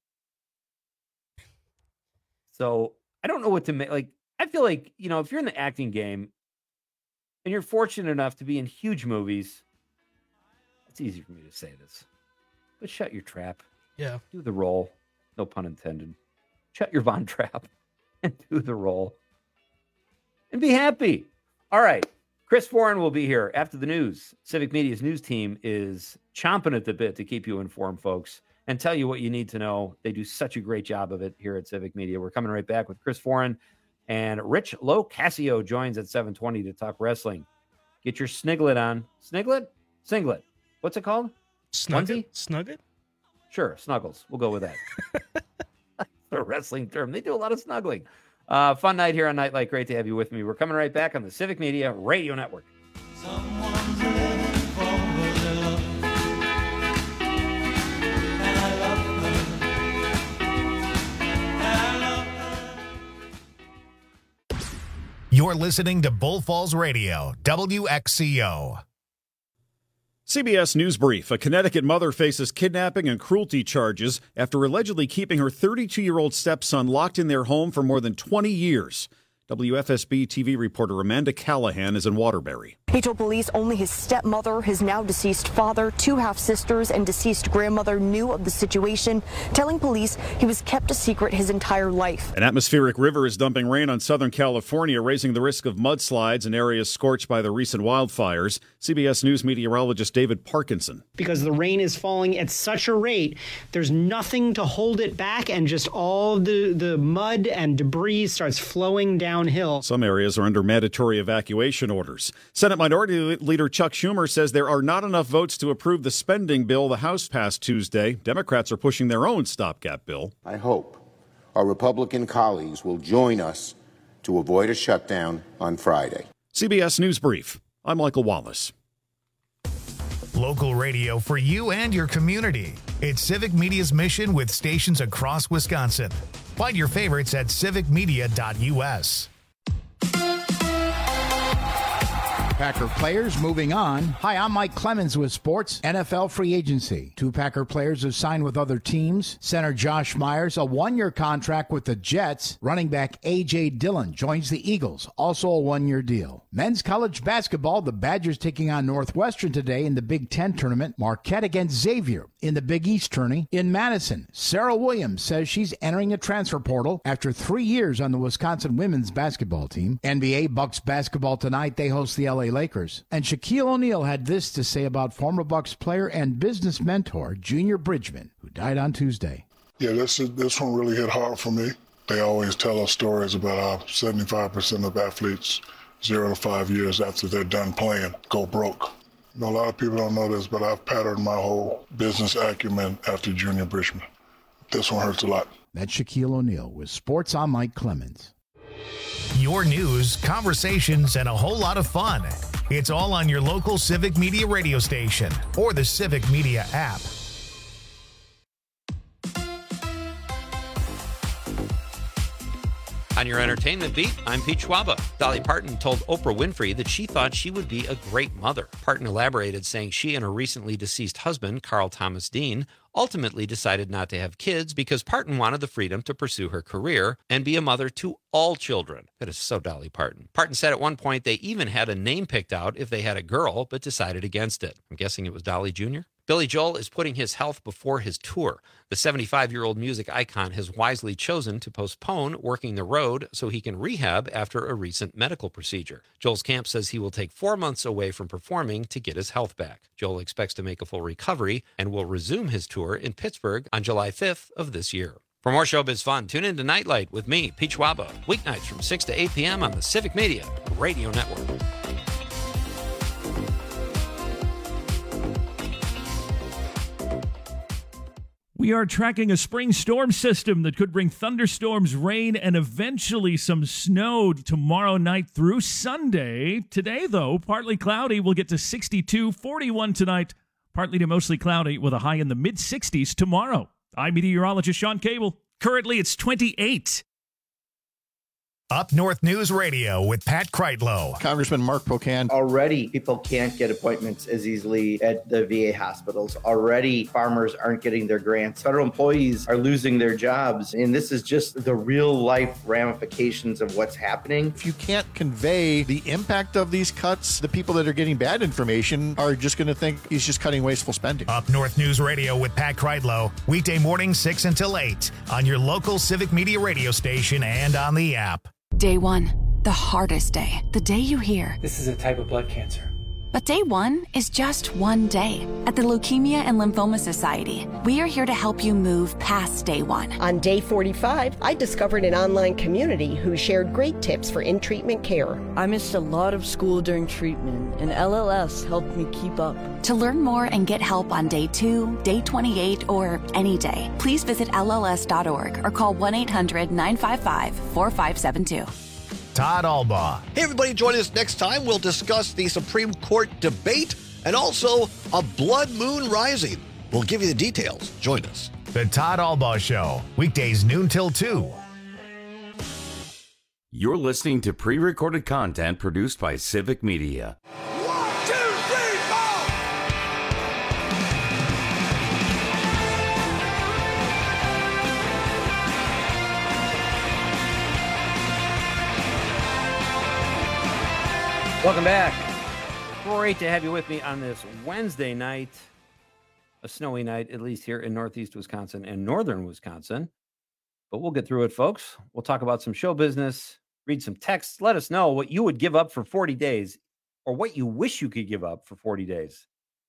[SPEAKER 20] So I don't know what to make. Like, I feel like, you know, if you're in the acting game and you're fortunate enough to be in huge movies, it's easy for me to say this, but shut your trap.
[SPEAKER 21] Yeah.
[SPEAKER 20] Do the role. No pun intended. Shut your Von Trapp and do the role and be happy. All right. Chris Foran will be here after the news. Civic Media's news team is chomping at the bit to keep you informed, folks, and tell you what you need to know. They do such a great job of it here at Civic Media. We're coming right back with Chris Foran, and Rich Locascio joins at seven twenty to talk wrestling. Get your sniglet on. Sniglet? Singlet. What's it called?
[SPEAKER 21] Snugget? Snugget?
[SPEAKER 20] Sure, snuggles. We'll go with that. The wrestling term. They do a lot of snuggling. Uh, fun night here on Nightlight. Great to have you with me. We're coming right back on the Civic Media Radio Network.
[SPEAKER 1] You're listening to Bull Falls Radio, W X C O.
[SPEAKER 2] C B S News Brief. A Connecticut mother faces kidnapping and cruelty charges after allegedly keeping her thirty-two-year-old stepson locked in their home for more than twenty years. W F S B T V reporter Amanda Callahan is in Waterbury.
[SPEAKER 3] He told police only his stepmother, his now deceased father, two half-sisters, and deceased grandmother knew of the situation, telling police he was kept a secret his entire life.
[SPEAKER 2] An atmospheric river is dumping rain on Southern California, raising the risk of mudslides in areas scorched by the recent wildfires. C B S News meteorologist David Parkinson.
[SPEAKER 10] Because the rain is falling at such a rate, there's nothing to hold it back, and just all the, the mud and debris starts flowing downhill.
[SPEAKER 2] Some areas are under mandatory evacuation orders. Senate Minority Leader Chuck Schumer says there are not enough votes to approve the spending bill the House passed Tuesday. Democrats are pushing their own stopgap bill.
[SPEAKER 11] I hope our Republican colleagues will join us to avoid a shutdown on Friday.
[SPEAKER 2] C B S News Brief. I'm Michael Wallace.
[SPEAKER 1] Local radio for you and your community. It's Civic Media's mission with stations across Wisconsin. Find your favorites at civic media dot U S.
[SPEAKER 13] Packer players moving on. Hi, I'm Mike Clemens with sports. N F L free agency. Two Packer players have signed with other teams. Center Josh Myers, a one-year contract with the Jets. Running back A J. Dillon joins the Eagles, also a one-year deal. Men's college basketball, the Badgers taking on Northwestern today in the Big Ten tournament. Marquette against Xavier in the Big East tourney. In Madison, Sarah Williams says she's entering a transfer portal after three years on the Wisconsin women's basketball team. N B A Bucks basketball tonight. They host the L A Lakers. And Shaquille O'Neal had this to say about former Bucks player and business mentor Junior Bridgman, who died on Tuesday.
[SPEAKER 12] Yeah, this is, this one really hit hard for me. They always tell us stories about how seventy-five percent of athletes, zero to five years after they're done playing, go broke. You know, a lot of people don't know this, but I've patterned my whole business acumen after Junior Bridgman. This one hurts a lot.
[SPEAKER 13] That's Shaquille O'Neal with Sports. I'm Mike Clemens.
[SPEAKER 1] Your news, conversations, and a whole lot of fun. It's all on your local Civic Media radio station or the Civic Media app.
[SPEAKER 15] On your entertainment beat, I'm Pete Schwaba. Dolly Parton told Oprah Winfrey that she thought she would be a great mother. Parton elaborated, saying she and her recently deceased husband, Carl Thomas Dean, ultimately decided not to have kids because Parton wanted the freedom to pursue her career and be a mother to all children. That is so Dolly Parton. Parton said at one point they even had a name picked out if they had a girl, but decided against it. I'm guessing it was Dolly Junior Billy Joel is putting his health before his tour. The seventy-five-year-old music icon has wisely chosen to postpone working the road so he can rehab after a recent medical procedure. Joel's camp says he will take four months away from performing to get his health back. Joel expects to make a full recovery and will resume his tour in Pittsburgh on July fifth of this year. For more showbiz fun, tune in to Nightlight with me, Pete Schwaba, weeknights from six to eight p.m. on the Civic Media Radio Network.
[SPEAKER 16] We are tracking a spring storm system that could bring thunderstorms, rain, and eventually some snow tomorrow night through Sunday. Today, though, partly cloudy. We'll get to sixty-two, forty-one tonight. Partly to mostly cloudy with a high in the mid-sixties tomorrow. I'm meteorologist Sean Cable. Currently, it's twenty-eight.
[SPEAKER 1] Up North News Radio with Pat Kreitlow.
[SPEAKER 18] Congressman Mark Pocan.
[SPEAKER 14] Already, people can't get appointments as easily at the V A hospitals. Already, farmers aren't getting their grants. Federal employees are losing their jobs. And this is just the real life ramifications of what's happening.
[SPEAKER 18] If you can't convey the impact of these cuts, the people that are getting bad information are just going to think he's just cutting wasteful spending.
[SPEAKER 1] Up North News Radio with Pat Kreitlow. Weekday morning, six until eight on your local Civic Media radio station and on the app.
[SPEAKER 27] Day one, the hardest day. The day you hear,
[SPEAKER 28] this is a type of blood cancer.
[SPEAKER 27] But day one is just one day. At the Leukemia and Lymphoma Society, we are here to help you move past day one.
[SPEAKER 29] On day forty-five, I discovered an online community who shared great tips for in-treatment care.
[SPEAKER 30] I missed a lot of school during treatment, and L L S helped me keep up.
[SPEAKER 27] To learn more and get help on day two, day twenty-eight, or any day, please visit L L S dot org or call one eight hundred nine five five four five seven two.
[SPEAKER 1] Todd Albaugh.
[SPEAKER 7] Hey, everybody, join us next time. We'll discuss the Supreme Court debate and also a blood moon rising. We'll give you the details. Join us.
[SPEAKER 1] The Todd Albaugh Show, weekdays noon till two.
[SPEAKER 19] You're listening to pre-recorded content produced by Civic Media.
[SPEAKER 20] Welcome back. Great to have you with me on this Wednesday night, a snowy night, at least here in Northeast Wisconsin and Northern Wisconsin. But we'll get through it, folks. We'll talk about some show business, read some texts. Let us know what you would give up for forty days or what you wish you could give up for forty days.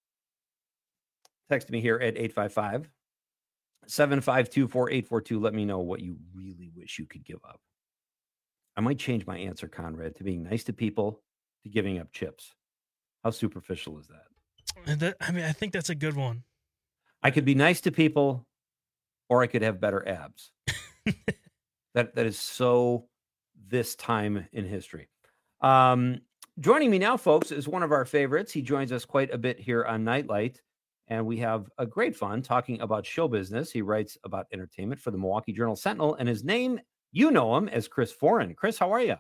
[SPEAKER 20] Text me here at eight five five, seven five two, four eight four two. Let me know what you really wish you could give up. I might change my answer, Conrad, to being nice to people, to giving up chips. How superficial is that?
[SPEAKER 21] And that, I mean, I think that's a good one.
[SPEAKER 20] I could be nice to people, or I could have better abs. that that is so this time in history. Um, joining me now, folks, is one of our favorites. He joins us quite a bit here on Nightlight, and we have a great fun talking about show business. He writes about entertainment for the Milwaukee Journal Sentinel, and his name, you know him as Chris Foran. Chris, how are you?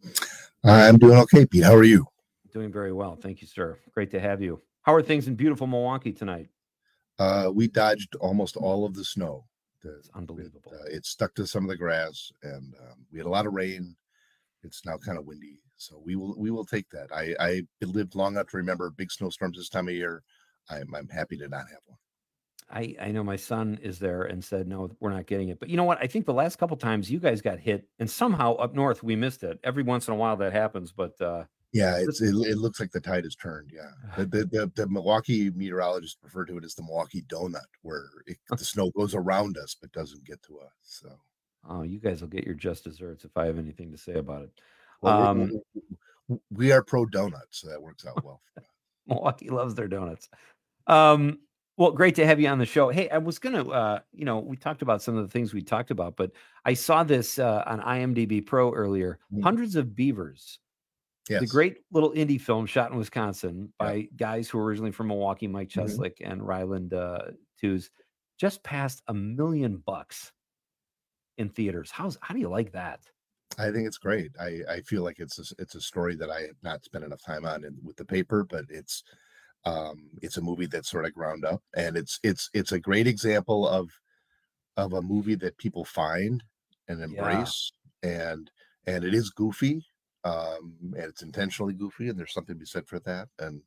[SPEAKER 4] I'm doing okay, Pete. How are you?
[SPEAKER 20] Doing very well. Thank you, sir. Great to have you. How are things in beautiful Milwaukee tonight?
[SPEAKER 4] Uh, we dodged almost all of the snow. The,
[SPEAKER 20] it's unbelievable.
[SPEAKER 4] It, uh, it stuck to some of the grass, and um, we had a lot of rain. It's now kind of windy, so we will we will take that. I, I lived long enough to remember big snowstorms this time of year. I'm I'm happy to not have one.
[SPEAKER 20] I, I know my son is there and said, no, we're not getting it. But you know what? I think the last couple times you guys got hit, and somehow up north we missed it. Every once in a while that happens, but uh,
[SPEAKER 4] yeah, it's, it, it looks like the tide has turned. Yeah, the the, the, the Milwaukee meteorologists refer to it as the Milwaukee donut, where it, the snow goes around us but doesn't get to us. So,
[SPEAKER 20] oh, you guys will get your just desserts if I have anything to say about it.
[SPEAKER 4] Well,
[SPEAKER 20] um,
[SPEAKER 4] we are pro donuts, so that works out well for us.
[SPEAKER 20] Milwaukee loves their donuts. Um, Well, great to have you on the show. Hey, I was going to, uh, you know, we talked about some of the things we talked about, but I saw this uh, on IMDb Pro earlier. Mm-hmm. Hundreds of Beavers. Yes. The great little indie film shot in Wisconsin by yeah. guys who were originally from Milwaukee, Mike Cheslick mm-hmm. and Ryland uh, Tews, just passed a million bucks in theaters. How's how do you like that?
[SPEAKER 4] I think it's great. I, I feel like it's a, it's a story that I have not spent enough time on in, with the paper, but it's um it's a movie that's sort of ground up, and it's it's it's a great example of of a movie that people find and embrace, yeah. and and it is goofy, um and it's intentionally goofy, and there's something to be said for that. And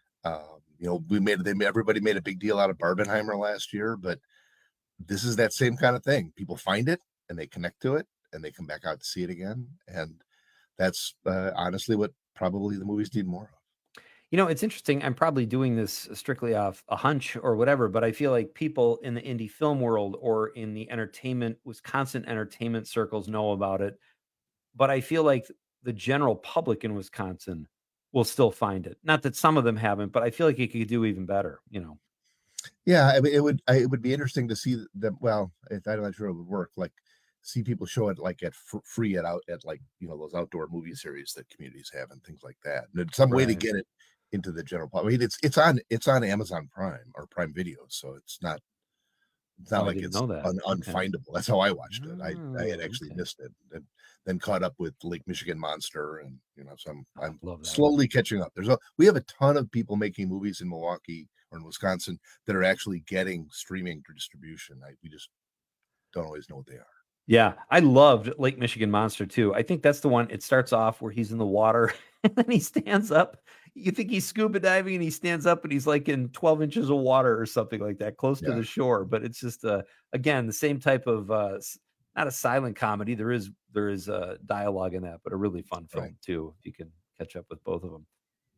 [SPEAKER 4] um you know, we made they everybody made a big deal out of Barbenheimer last year, but this is that same kind of thing. People find it and they connect to it and they come back out to see it again, and that's uh, honestly what probably the movies need more of.
[SPEAKER 20] You know, it's interesting. I'm probably doing this strictly off a hunch or whatever, but I feel like people in the indie film world or in the entertainment, Wisconsin entertainment circles know about it. But I feel like the general public in Wisconsin will still find it. Not that some of them haven't, but I feel like it could do even better, you know?
[SPEAKER 4] Yeah, I mean, it would, I, it would be interesting to see them. Well, if, I'm not sure it would work. Like, see people show it like at f- free at out at like, you know, those outdoor movie series that communities have and things like that. And some right. way to get it into the general public. I mean, it's it's on it's on Amazon Prime or Prime Video, so it's not it's not oh, like it's un, okay. unfindable. That's how I watched it. I, oh, I had actually okay. missed it, and then caught up with Lake Michigan Monster, and you know, so I'm I'm slowly catching up. There's a we have a ton of people making movies in Milwaukee or in Wisconsin that are actually getting streaming distribution. I, we just don't always know what they are.
[SPEAKER 20] Yeah, I loved Lake Michigan Monster too. I think that's the one. It starts off where he's in the water and then he stands up. You think he's scuba diving and he stands up and he's like in twelve inches of water or something like that, close yeah. to the shore. But it's just, uh, again, the same type of, uh, not a silent comedy. There is, there is a dialogue in that, but a really fun film right. too, if you can catch up with both of them.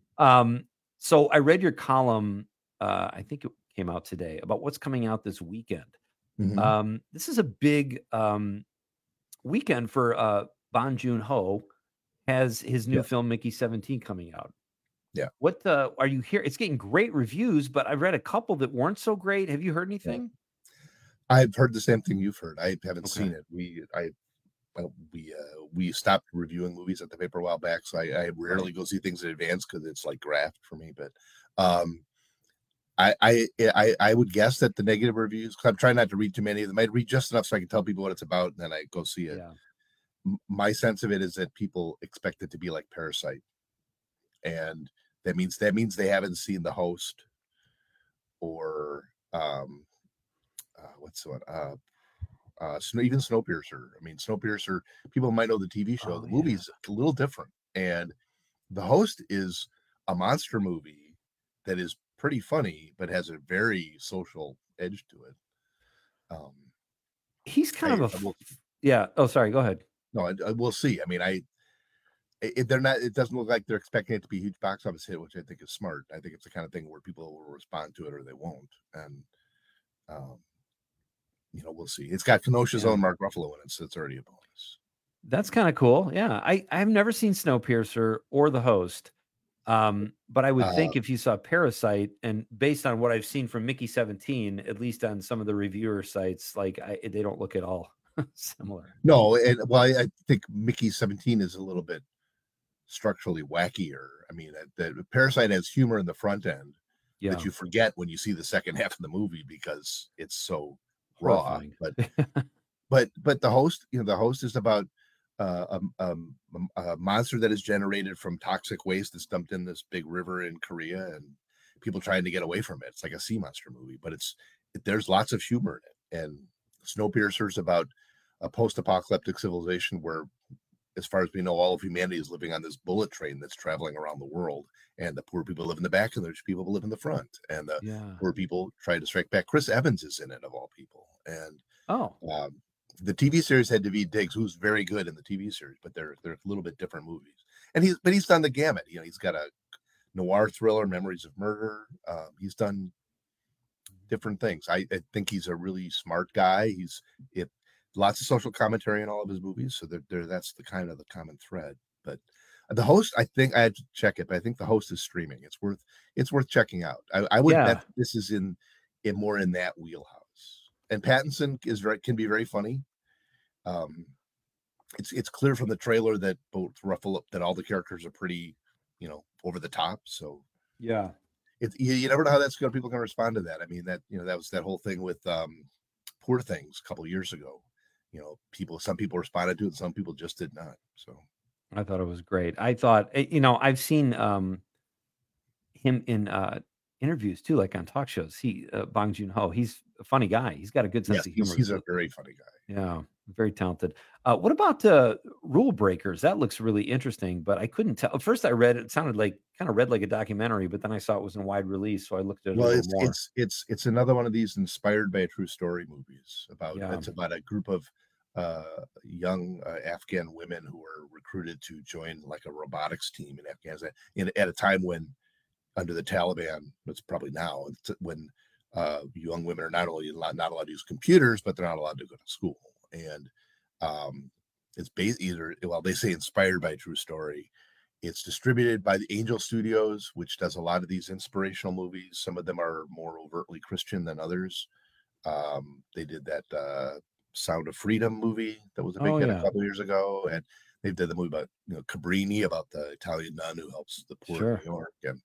[SPEAKER 20] Um, so I read your column, uh, I think it came out today, about what's coming out this weekend. Mm-hmm. Um, this is a big um, weekend for uh, Bong Joon-ho. Has his new yeah. film Mickey seventeen coming out.
[SPEAKER 4] Yeah.
[SPEAKER 20] What uh, are you here? It's getting great reviews, but I read a couple that weren't so great. Have you heard anything?
[SPEAKER 4] Yeah. I've heard the same thing you've heard. I haven't okay. seen it. We I well, we uh, we stopped reviewing movies at the paper a while back, so I, I rarely go see things in advance because it's like graft for me. But um, I, I I I would guess that the negative reviews. Cause I'm trying not to read too many of them. I'd read just enough so I can tell people what it's about, and then I go see it.
[SPEAKER 20] Yeah.
[SPEAKER 4] m- my sense of it is that people expect it to be like Parasite, and that means that means they haven't seen The Host or um, uh, what's the one? Uh, uh, Snow, even Snowpiercer. I mean, Snowpiercer. People might know the T V show.
[SPEAKER 20] Oh,
[SPEAKER 4] the
[SPEAKER 20] yeah.
[SPEAKER 4] movie's a little different, and The Host is a monster movie that is pretty funny, but has a very social edge to it. Um,
[SPEAKER 20] He's kind
[SPEAKER 4] I-
[SPEAKER 20] of a
[SPEAKER 4] I
[SPEAKER 20] f-
[SPEAKER 4] will-
[SPEAKER 20] yeah. Oh, sorry. Go ahead.
[SPEAKER 4] No, I, I- we'll see. I mean, I it, they're not. It doesn't look like they're expecting it to be a huge box office hit, which I think is smart. I think it's the kind of thing where people will respond to it or they won't, and um, you know, we'll see. It's got Kenosha's
[SPEAKER 20] Yeah.
[SPEAKER 4] own Mark Ruffalo in it, so it's already a bonus.
[SPEAKER 20] That's kind of cool. Yeah, I I've never seen Snowpiercer or The Host, um, but I would think
[SPEAKER 4] Uh,
[SPEAKER 20] if you saw Parasite, and based on what I've seen from Mickey seventeen, at least on some of the reviewer sites, like I, they don't look at all similar.
[SPEAKER 4] No, and well, I, I think Mickey seventeen is a little bit structurally wackier. I mean, the, the Parasite has humor in the front end
[SPEAKER 20] Yeah.
[SPEAKER 4] that you forget when you see the second half of the movie because it's so raw.
[SPEAKER 20] Horrifying.
[SPEAKER 4] But but but the host, you know, the host is about uh, a, a, a monster that is generated from toxic waste that's dumped in this big river in Korea, and people trying to get away from it. It's like a sea monster movie, but it's it, there's lots of humor in it. And Snowpiercer is about a post-apocalyptic civilization where, as far as we know, all of humanity is living on this bullet train that's traveling around the world, and the poor people live in the back and the rich people live in the front, and the
[SPEAKER 20] Yeah.
[SPEAKER 4] poor people try to strike back. Chris Evans is in it, of all people. And
[SPEAKER 20] Oh,
[SPEAKER 4] um, the T V series had David Diggs, who's very good in the T V series, but they're they're a little bit different movies. And he's but he's done the gamut. You know, he's got a noir thriller, Memories of Murder. Um, he's done different things. I, I think he's a really smart guy. He's it lots of social commentary in all of his movies, so they're, they're, that's the kind of the common thread. But the host, I think I had to check it, but I think the host is streaming. It's worth it's worth checking out. I, I would
[SPEAKER 20] Yeah.
[SPEAKER 4] bet this is in in more in that wheelhouse. And Pattinson is very can be very funny. Um, it's it's clear from the trailer that both Ruffalo that all the characters are pretty, you know, over the top. So
[SPEAKER 20] yeah.
[SPEAKER 4] it's you, you never know how that's going. People can respond to that. I mean, that you know that was that whole thing with um, Poor Things a couple of years ago. You know, people some people responded to it, some people just did not. So
[SPEAKER 20] I thought it was great. I thought, eh, you know, I've seen um, him in uh, interviews too, like on talk shows. He, uh, Bong Joon-ho, he's a funny guy. He's got a good sense
[SPEAKER 4] yes,
[SPEAKER 20] of
[SPEAKER 4] he's,
[SPEAKER 20] humor.
[SPEAKER 4] he's a very funny guy.
[SPEAKER 20] Yeah, very talented. Uh, what about uh, Rule Breakers? That looks really interesting, but I couldn't tell. At first, I read it sounded like kind of read like a documentary, but then I saw it was in wide release, so I looked at it
[SPEAKER 4] Well,
[SPEAKER 20] a little
[SPEAKER 4] it's
[SPEAKER 20] more.
[SPEAKER 4] it's it's it's another one of these inspired by a true story movies about
[SPEAKER 20] Yeah.
[SPEAKER 4] it's about a group of uh, young uh, Afghan women who were recruited to join like a robotics team in Afghanistan in, at a time when under the Taliban, it's probably now it's when uh, young women are not only allowed, not allowed to use computers, but they're not allowed to go to school. And um, it's based either, well, they say inspired by a true story. It's distributed by the Angel Studios, which does a lot of these inspirational movies. Some of them are more overtly Christian than others. Um, they did that uh, Sound of Freedom movie that was a big
[SPEAKER 20] Oh,
[SPEAKER 4] hit
[SPEAKER 20] yeah.
[SPEAKER 4] a couple years ago, and they did the movie about you know Cabrini, about the Italian nun who helps the poor
[SPEAKER 20] Sure.
[SPEAKER 4] in New York. And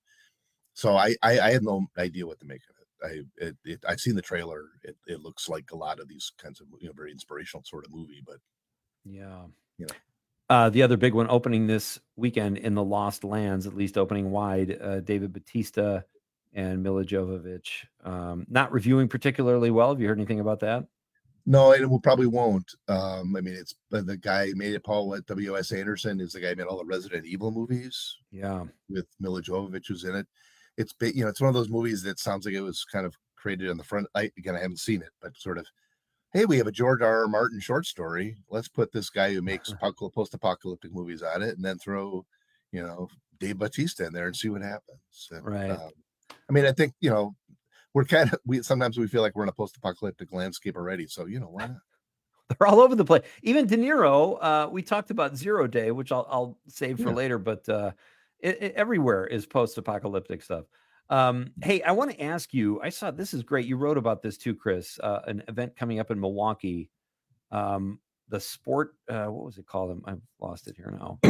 [SPEAKER 4] so I, I I had no idea what to make of it. I it, it I've seen the trailer. It it looks like a lot of these kinds of you know very inspirational sort of movie, but
[SPEAKER 20] Yeah.
[SPEAKER 4] you know.
[SPEAKER 20] Uh, the other big one opening this weekend in the Lost Lands, at least opening wide, uh, David Bautista and Mila Jovovich. Um, not reviewing particularly well. Have you heard anything about that?
[SPEAKER 4] No, and it will probably won't. Um, I mean, it's but the guy who made it. Paul W S Anderson is the guy who made all the Resident Evil movies.
[SPEAKER 20] Yeah.
[SPEAKER 4] With Mila Jovovich who's in it. It's ba- you know it's one of those movies that sounds like it was kind of created on the front. I, again, I haven't seen it, but sort of, hey, we have a George R. R. Martin short story. Let's put this guy who makes apocal- post-apocalyptic movies on it, and then throw, you know, Dave Bautista in there and see what happens. And,
[SPEAKER 20] Right.
[SPEAKER 4] um, I mean, I think you know we're kind of we sometimes we feel like we're in a post-apocalyptic landscape already. So you know why not?
[SPEAKER 20] They're all over the place. Even De Niro, uh, we talked about Zero Day, which I'll, I'll save for
[SPEAKER 4] Yeah.
[SPEAKER 20] later, but uh, it, it, everywhere is post-apocalyptic stuff. Um, hey, I want to ask you, I saw, this is great. You wrote about this too, Chris, uh, an event coming up in Milwaukee. Um, the sport, uh, what was it called? I've lost it here now.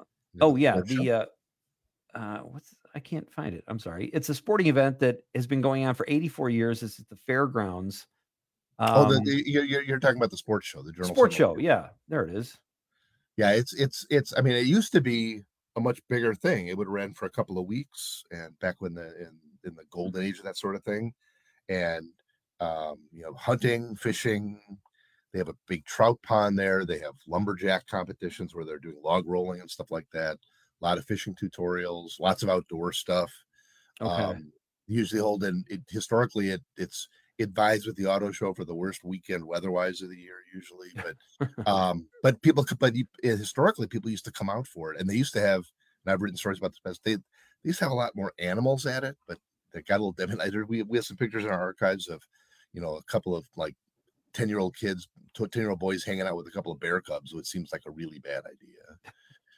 [SPEAKER 20] oh yeah.
[SPEAKER 4] Sport
[SPEAKER 20] The, uh, uh, what's, I can't find it. I'm sorry. It's a sporting event that has been going on for eighty-four years. This is the fairgrounds.
[SPEAKER 4] oh, the,
[SPEAKER 20] Um,
[SPEAKER 4] the, you're, you're you're talking about the sports show, the Journal
[SPEAKER 20] Sports
[SPEAKER 4] Sentinel.
[SPEAKER 20] show. Yeah, there it is.
[SPEAKER 4] Yeah, it's it's it's. I mean, it used to be a much bigger thing. It would run for a couple of weeks, and back when the in in the golden age of that sort of thing, and um, you know, hunting, fishing. They have a big trout pond there. They have lumberjack competitions where they're doing log rolling and stuff like that. A lot of fishing tutorials, lots of outdoor stuff.
[SPEAKER 20] Okay.
[SPEAKER 4] Um, usually hold in it, historically it it's it vies with the auto show for the worst weekend weather-wise of the year usually, but um but people but you, historically people used to come out for it, and they used to have, and I've written stories about this, they, they used to have a lot more animals at it, but they got a little different. We, we have some pictures in our archives of, you know, a couple of like ten year old kids, ten year old boys hanging out with a couple of bear cubs, which seems like a really bad idea.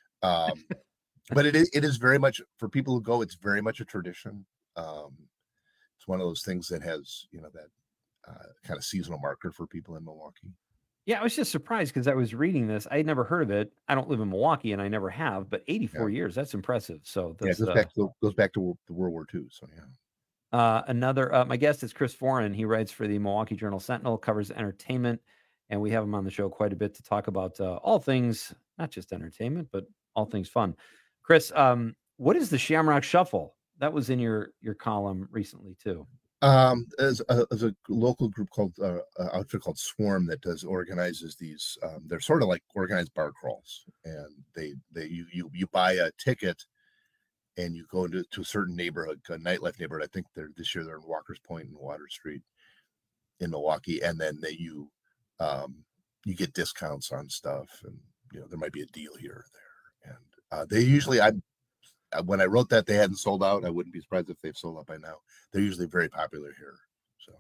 [SPEAKER 4] Um, but it is, it is very much, for people who go, it's very much a tradition. Um, it's one of those things that has, you know, that uh, kind of seasonal marker for people in Milwaukee.
[SPEAKER 20] Yeah, I was just surprised because I was reading this. I had never heard of it. I don't live in Milwaukee, and I never have, but eighty-four yeah. years, that's impressive. So that's,
[SPEAKER 4] yeah, it goes, uh, back to, goes back to World War Two. So, yeah.
[SPEAKER 20] Uh, another, uh, my guest is Chris Foran. He writes for the Milwaukee Journal Sentinel, covers entertainment, and we have him on the show quite a bit to talk about uh, all things, not just entertainment, but all things fun. Chris, um, what is the Shamrock Shuffle? That was in your your column recently too.
[SPEAKER 4] Um, as a, as a local group called uh, uh, outfit called Swarm that does organizes these. Um, they're sort of like organized bar crawls, and they they you you you buy a ticket. And you go into to a certain neighborhood, a nightlife neighborhood. I think they're this year they're in Walker's Point and Water Street in Milwaukee, and then they you um, you get discounts on stuff, and you know there might be a deal here or there. And uh, they usually, I when I wrote that they hadn't sold out. I wouldn't be surprised if they've sold out by now. They're usually very popular here. So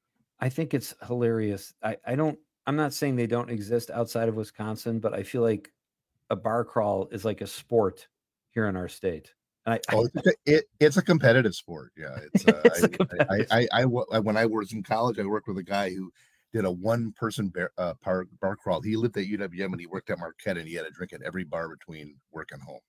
[SPEAKER 20] I think it's hilarious. I I don't. I'm not saying they don't exist outside of Wisconsin, but I feel like a bar crawl is like a sport here in our state. I,
[SPEAKER 4] oh, it's, a, it, it's a competitive sport. Yeah. It's, uh, it's I, I, I, I, I, when I was in college, I worked with a guy who did a one person bar, uh, bar, bar crawl. He lived at U W M and he worked at Marquette, and he had a drink at every bar between work and home.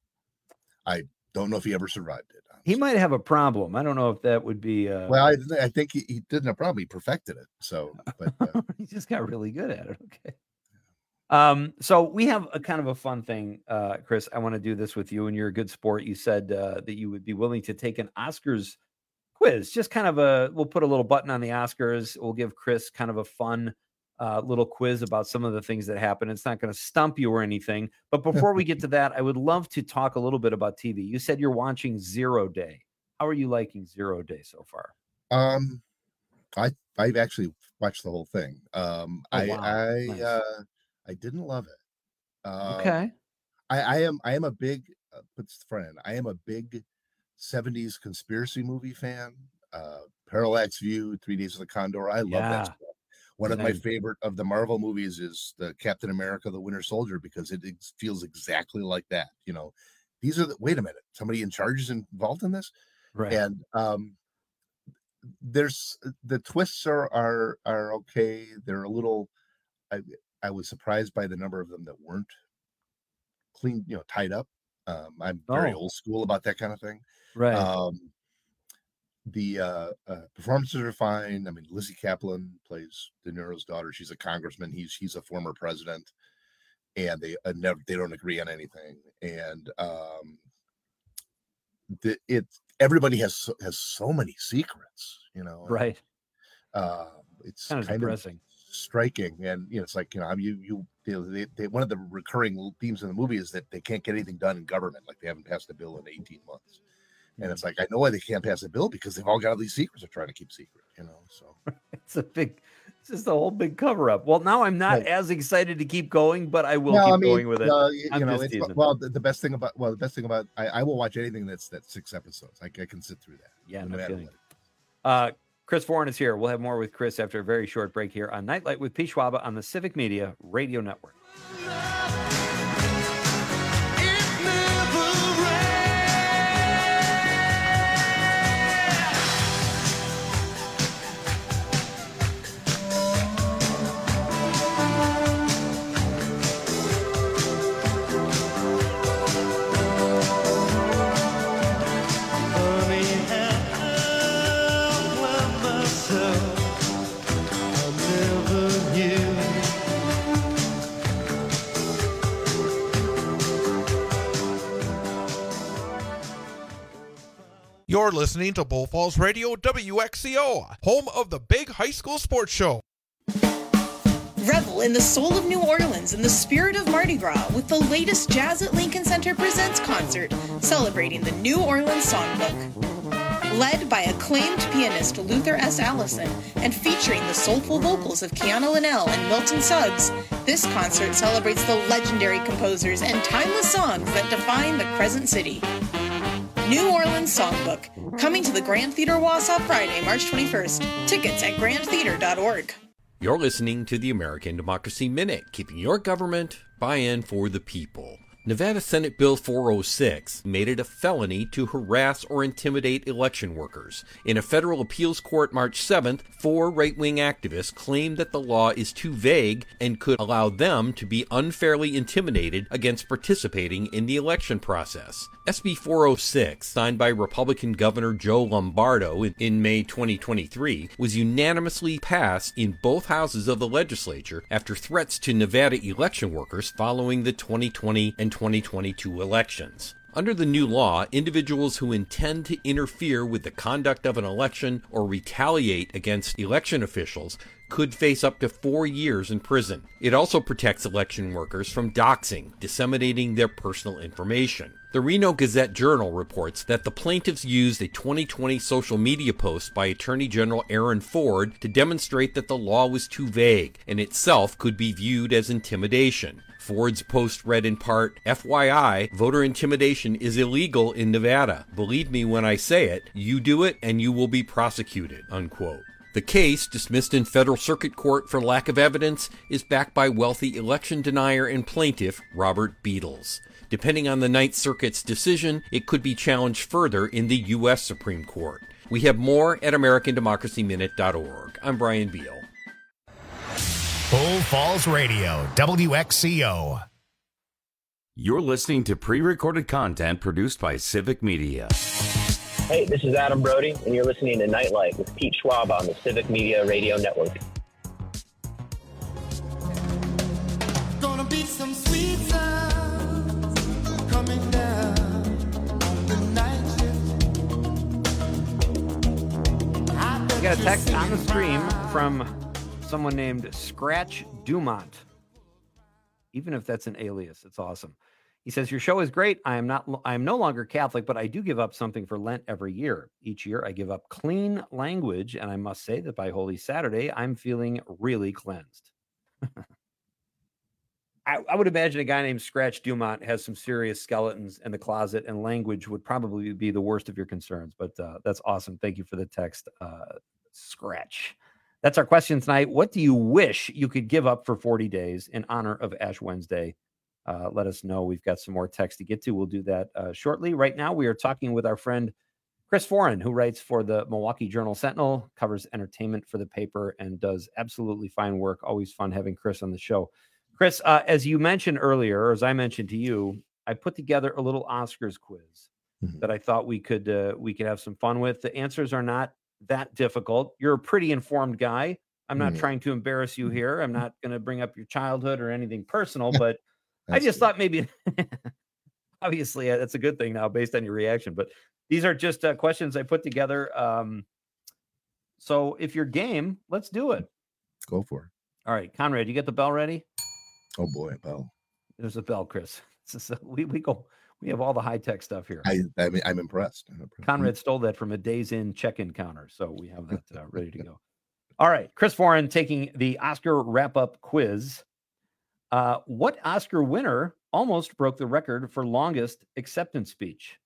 [SPEAKER 4] I don't know if he ever survived it. Honestly.
[SPEAKER 20] He might have a problem. I don't know if that would be, uh...
[SPEAKER 4] well, I, I think he, he didn't have a problem. He perfected it. So, but uh...
[SPEAKER 20] he just got really good at it. Okay. Um, so we have a kind of a fun thing, uh, Chris. I want to do this with you, and you're a good sport. You said uh, that you would be willing to take an Oscars quiz, just kind of a, we'll put a little button on the Oscars. We'll give Chris kind of a fun uh, little quiz about some of the things that happen. It's not going to stump you or anything, but before we get to that, I would love to talk a little bit about T V. You said you're watching Zero Day. How are you liking Zero Day so far?
[SPEAKER 4] Um, I, I've actually watched the whole thing. Um,
[SPEAKER 20] oh,
[SPEAKER 4] I,
[SPEAKER 20] wow.
[SPEAKER 4] I,
[SPEAKER 20] nice.
[SPEAKER 4] uh, I didn't love it. Um,
[SPEAKER 20] okay.
[SPEAKER 4] I, I am I am a big uh, puts friend. I am a big seventies conspiracy movie fan. Uh, Parallax View, Three Days of the Condor. I love
[SPEAKER 20] yeah.
[SPEAKER 4] that stuff. One
[SPEAKER 20] and
[SPEAKER 4] of my
[SPEAKER 20] then,
[SPEAKER 4] favorite of the Marvel movies is the Captain America: The Winter Soldier, because it, it feels exactly like that. You know, these are the, wait a minute, somebody in charge is involved in this,
[SPEAKER 20] right?
[SPEAKER 4] And um, there's the twists are are are okay. They're a little. I, I was surprised by the number of them that weren't clean, you know, tied up. Um, I'm very
[SPEAKER 20] oh.
[SPEAKER 4] old school about that kind of thing.
[SPEAKER 20] Right.
[SPEAKER 4] Um, the uh, uh, performances are fine. I mean, Lizzie Kaplan plays De Niro's daughter. She's a congressman. He's he's a former president, and they uh, never they don't agree on anything. And um, the, it everybody has has so many secrets, you know.
[SPEAKER 20] Right.
[SPEAKER 4] Uh, it's
[SPEAKER 20] kind of
[SPEAKER 4] kind
[SPEAKER 20] depressing.
[SPEAKER 4] Of, striking, and you know, it's like, you know, you you, you know, they, they one of the recurring themes in the movie is that they can't get anything done in government, like they haven't passed a bill in eighteen months, and it's like, I know why they can't pass a bill, because they've all got all these secrets they're trying to keep secret, you know. So
[SPEAKER 20] it's a big, it's just a whole big cover up. Well, now I'm not
[SPEAKER 4] right.
[SPEAKER 20] as excited to keep going, but I will
[SPEAKER 4] well,
[SPEAKER 20] keep
[SPEAKER 4] I mean,
[SPEAKER 20] going with it.
[SPEAKER 4] Uh, you,
[SPEAKER 20] I'm
[SPEAKER 4] you know,
[SPEAKER 20] just
[SPEAKER 4] it's, well, the, the best thing about well, the best thing about I, I will watch anything that's that's six episodes. I, I can sit through that.
[SPEAKER 20] Yeah,
[SPEAKER 4] no
[SPEAKER 20] no kidding.
[SPEAKER 4] What.
[SPEAKER 20] Uh, Chris Foran is here. We'll have more with Chris after a very short break here on Nightlight with Pete Schwaba on the Civic Media Radio Network.
[SPEAKER 26] You're listening to Bull Falls Radio, W X C O, home of the big high school sports show.
[SPEAKER 5] Revel in the soul of New Orleans and the spirit of Mardi Gras with the latest Jazz at Lincoln Center Presents concert, celebrating the New Orleans Songbook. Led by acclaimed pianist Luther S. Allison and featuring the soulful vocals of Kiana Linnell and Milton Suggs, this concert celebrates the legendary composers and timeless songs that define the Crescent City. New Orleans Songbook, coming to the Grand Theater Wausau Friday, March twenty-first. Tickets at grand theater dot org.
[SPEAKER 6] You're listening to the American Democracy Minute, keeping your government buy-in for the people. Nevada Senate Bill four oh six made it a felony to harass or intimidate election workers. In a federal appeals court March seventh, four right-wing activists claimed that the law is too vague and could allow them to be unfairly intimidated against participating in the election process. S B four oh six, signed by Republican Governor Joe Lombardo in, in May twenty twenty-three, was unanimously passed in both houses of the legislature after threats to Nevada election workers following the twenty twenty and twenty twenty-two elections. Under the new law, individuals who intend to interfere with the conduct of an election or retaliate against election officials could face up to four years in prison. It also protects election workers from doxing, disseminating their personal information. The Reno Gazette-Journal reports that the plaintiffs used a twenty twenty social media post by Attorney General Aaron Ford to demonstrate that the law was too vague and itself could be viewed as intimidation. Ford's post read in part, F Y I, voter intimidation is illegal in Nevada. Believe me when I say it, you do it and you will be prosecuted, unquote. The case, dismissed in federal circuit court for lack of evidence, is backed by wealthy election denier and plaintiff Robert Beadles. Depending on the Ninth Circuit's decision, it could be challenged further in the U S Supreme Court. We have more at American Democracy Minute dot org. I'm Brian Beal.
[SPEAKER 1] Bull Falls Radio, W X C O.
[SPEAKER 19] You're listening to pre-recorded content produced by Civic Media.
[SPEAKER 8] Hey, this is Adam Brody, and you're listening to Nightlight with Pete Schwab on the Civic Media Radio Network.
[SPEAKER 9] Gonna be some sweet sounds coming down on the night shift.
[SPEAKER 20] I got a text on the stream from someone named Scratch Dumont. Even if that's an alias, it's awesome. He says, your show is great. I am not, I am no longer Catholic, but I do give up something for Lent every year. Each year I give up clean language, and I must say that by Holy Saturday, I'm feeling really cleansed. I, I would imagine a guy named Scratch Dumont has some serious skeletons in the closet, and language would probably be the worst of your concerns, but uh, that's awesome. Thank you for the text, uh, Scratch. That's our question tonight. What do you wish you could give up for forty days in honor of Ash Wednesday? Uh, let us know. We've got some more text to get to. We'll do that uh, shortly. Right now, we are talking with our friend Chris Foran, who writes for the Milwaukee Journal-Sentinel, covers entertainment for the paper, and does absolutely fine work. Always fun having Chris on the show. Chris, uh, as you mentioned earlier, or as I mentioned to you, I put together a little Oscars quiz mm-hmm. that I thought we could uh, we could have some fun with. The answers are not that difficult. You're a pretty informed guy. I'm not mm-hmm. trying to embarrass you here. I'm not going to bring up your childhood or anything personal, but I just good. thought maybe, obviously, that's a good thing now based on your reaction. But these are just uh, questions I put together. Um, so if you're game, let's do it.
[SPEAKER 4] Go for it.
[SPEAKER 20] All right, Conrad, you get the bell ready?
[SPEAKER 4] Oh boy, bell.
[SPEAKER 20] There's a bell, Chris. This is, uh, we we go. We have all the high tech stuff here.
[SPEAKER 4] I, I mean, I'm impressed. I'm impressed.
[SPEAKER 20] Conrad stole that from a Days Inn check-in counter, so we have that uh, ready to go. All right, Chris Foran taking the Oscar wrap-up quiz. Uh, what Oscar winner almost broke the record for longest acceptance speech?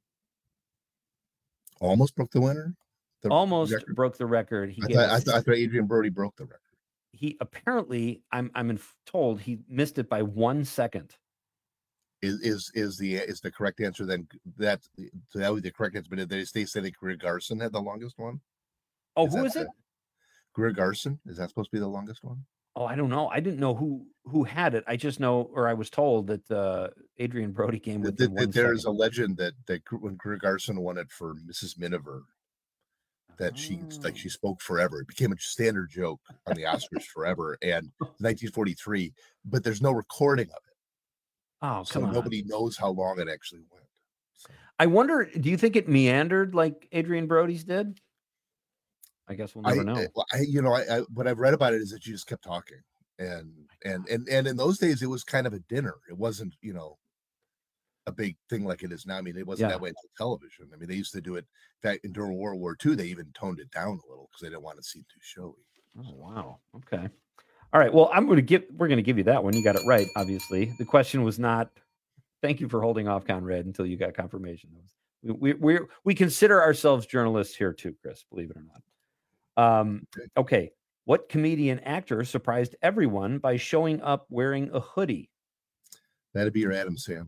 [SPEAKER 4] Almost broke the winner? The
[SPEAKER 20] almost
[SPEAKER 4] record?
[SPEAKER 20] broke the record. He
[SPEAKER 4] I, thought, I, thought, I thought Adrian Brody broke the record.
[SPEAKER 20] He apparently, I'm I'm told, he missed it by one second.
[SPEAKER 4] Is is is the is the correct answer then? That that was the correct answer. But they they said that Greer Garson had the longest one.
[SPEAKER 20] Oh,
[SPEAKER 4] is
[SPEAKER 20] who is it?
[SPEAKER 4] Greer Garson. Is that supposed to be the longest one?
[SPEAKER 20] Oh, I don't know. I didn't know who who had it. I just know, or I was told that uh, Adrian Brody came with
[SPEAKER 4] the, the, There's second. a legend that that when Greer Garson won it for Missus Miniver, that oh. she like she spoke forever. It became a standard joke on the Oscars forever. And nineteen forty-three, but there's no recording of it.
[SPEAKER 20] Oh,
[SPEAKER 4] so
[SPEAKER 20] come on.
[SPEAKER 4] Nobody knows how long it actually went.
[SPEAKER 20] I wonder, do you think it meandered like Adrian Brody's did? I guess we'll never
[SPEAKER 4] I,
[SPEAKER 20] know.
[SPEAKER 4] I, you know, I, I what I've read about it is that you just kept talking, and and and and in those days it was kind of a dinner. It wasn't, you know, a big thing like it is now. I mean, it wasn't
[SPEAKER 20] Yeah.
[SPEAKER 4] that way until television. I mean, they used to do it. In fact, during World War Two, they even toned it down a little because they didn't want to seem too showy.
[SPEAKER 20] Oh wow. Okay. All right. Well, I'm going to give. We're going to give you that one. You got it right. Obviously, the question was not. Thank you for holding off, Conrad, until you got confirmation. We we we we consider ourselves journalists here too, Chris. Believe it or not. Um, okay. What comedian actor surprised everyone by showing up wearing a hoodie?
[SPEAKER 4] That'd be your Adam Sandler.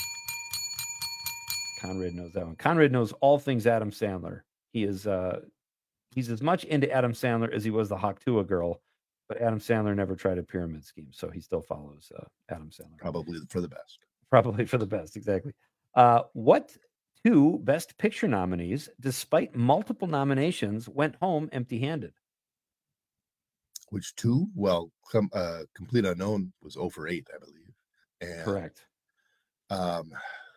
[SPEAKER 20] Conrad knows that one. Conrad knows all things Adam Sandler. He is uh he's as much into Adam Sandler as he was the Hawktua girl, but Adam Sandler never tried a pyramid scheme, so he still follows uh, Adam Sandler.
[SPEAKER 4] Probably for the best.
[SPEAKER 20] Probably for the best, exactly. Uh, what two Best Picture nominees, despite multiple nominations, went home empty-handed?
[SPEAKER 4] Which two? Well, com, uh, Complete Unknown was oh for eight, I believe. And,
[SPEAKER 20] Correct.
[SPEAKER 4] Um,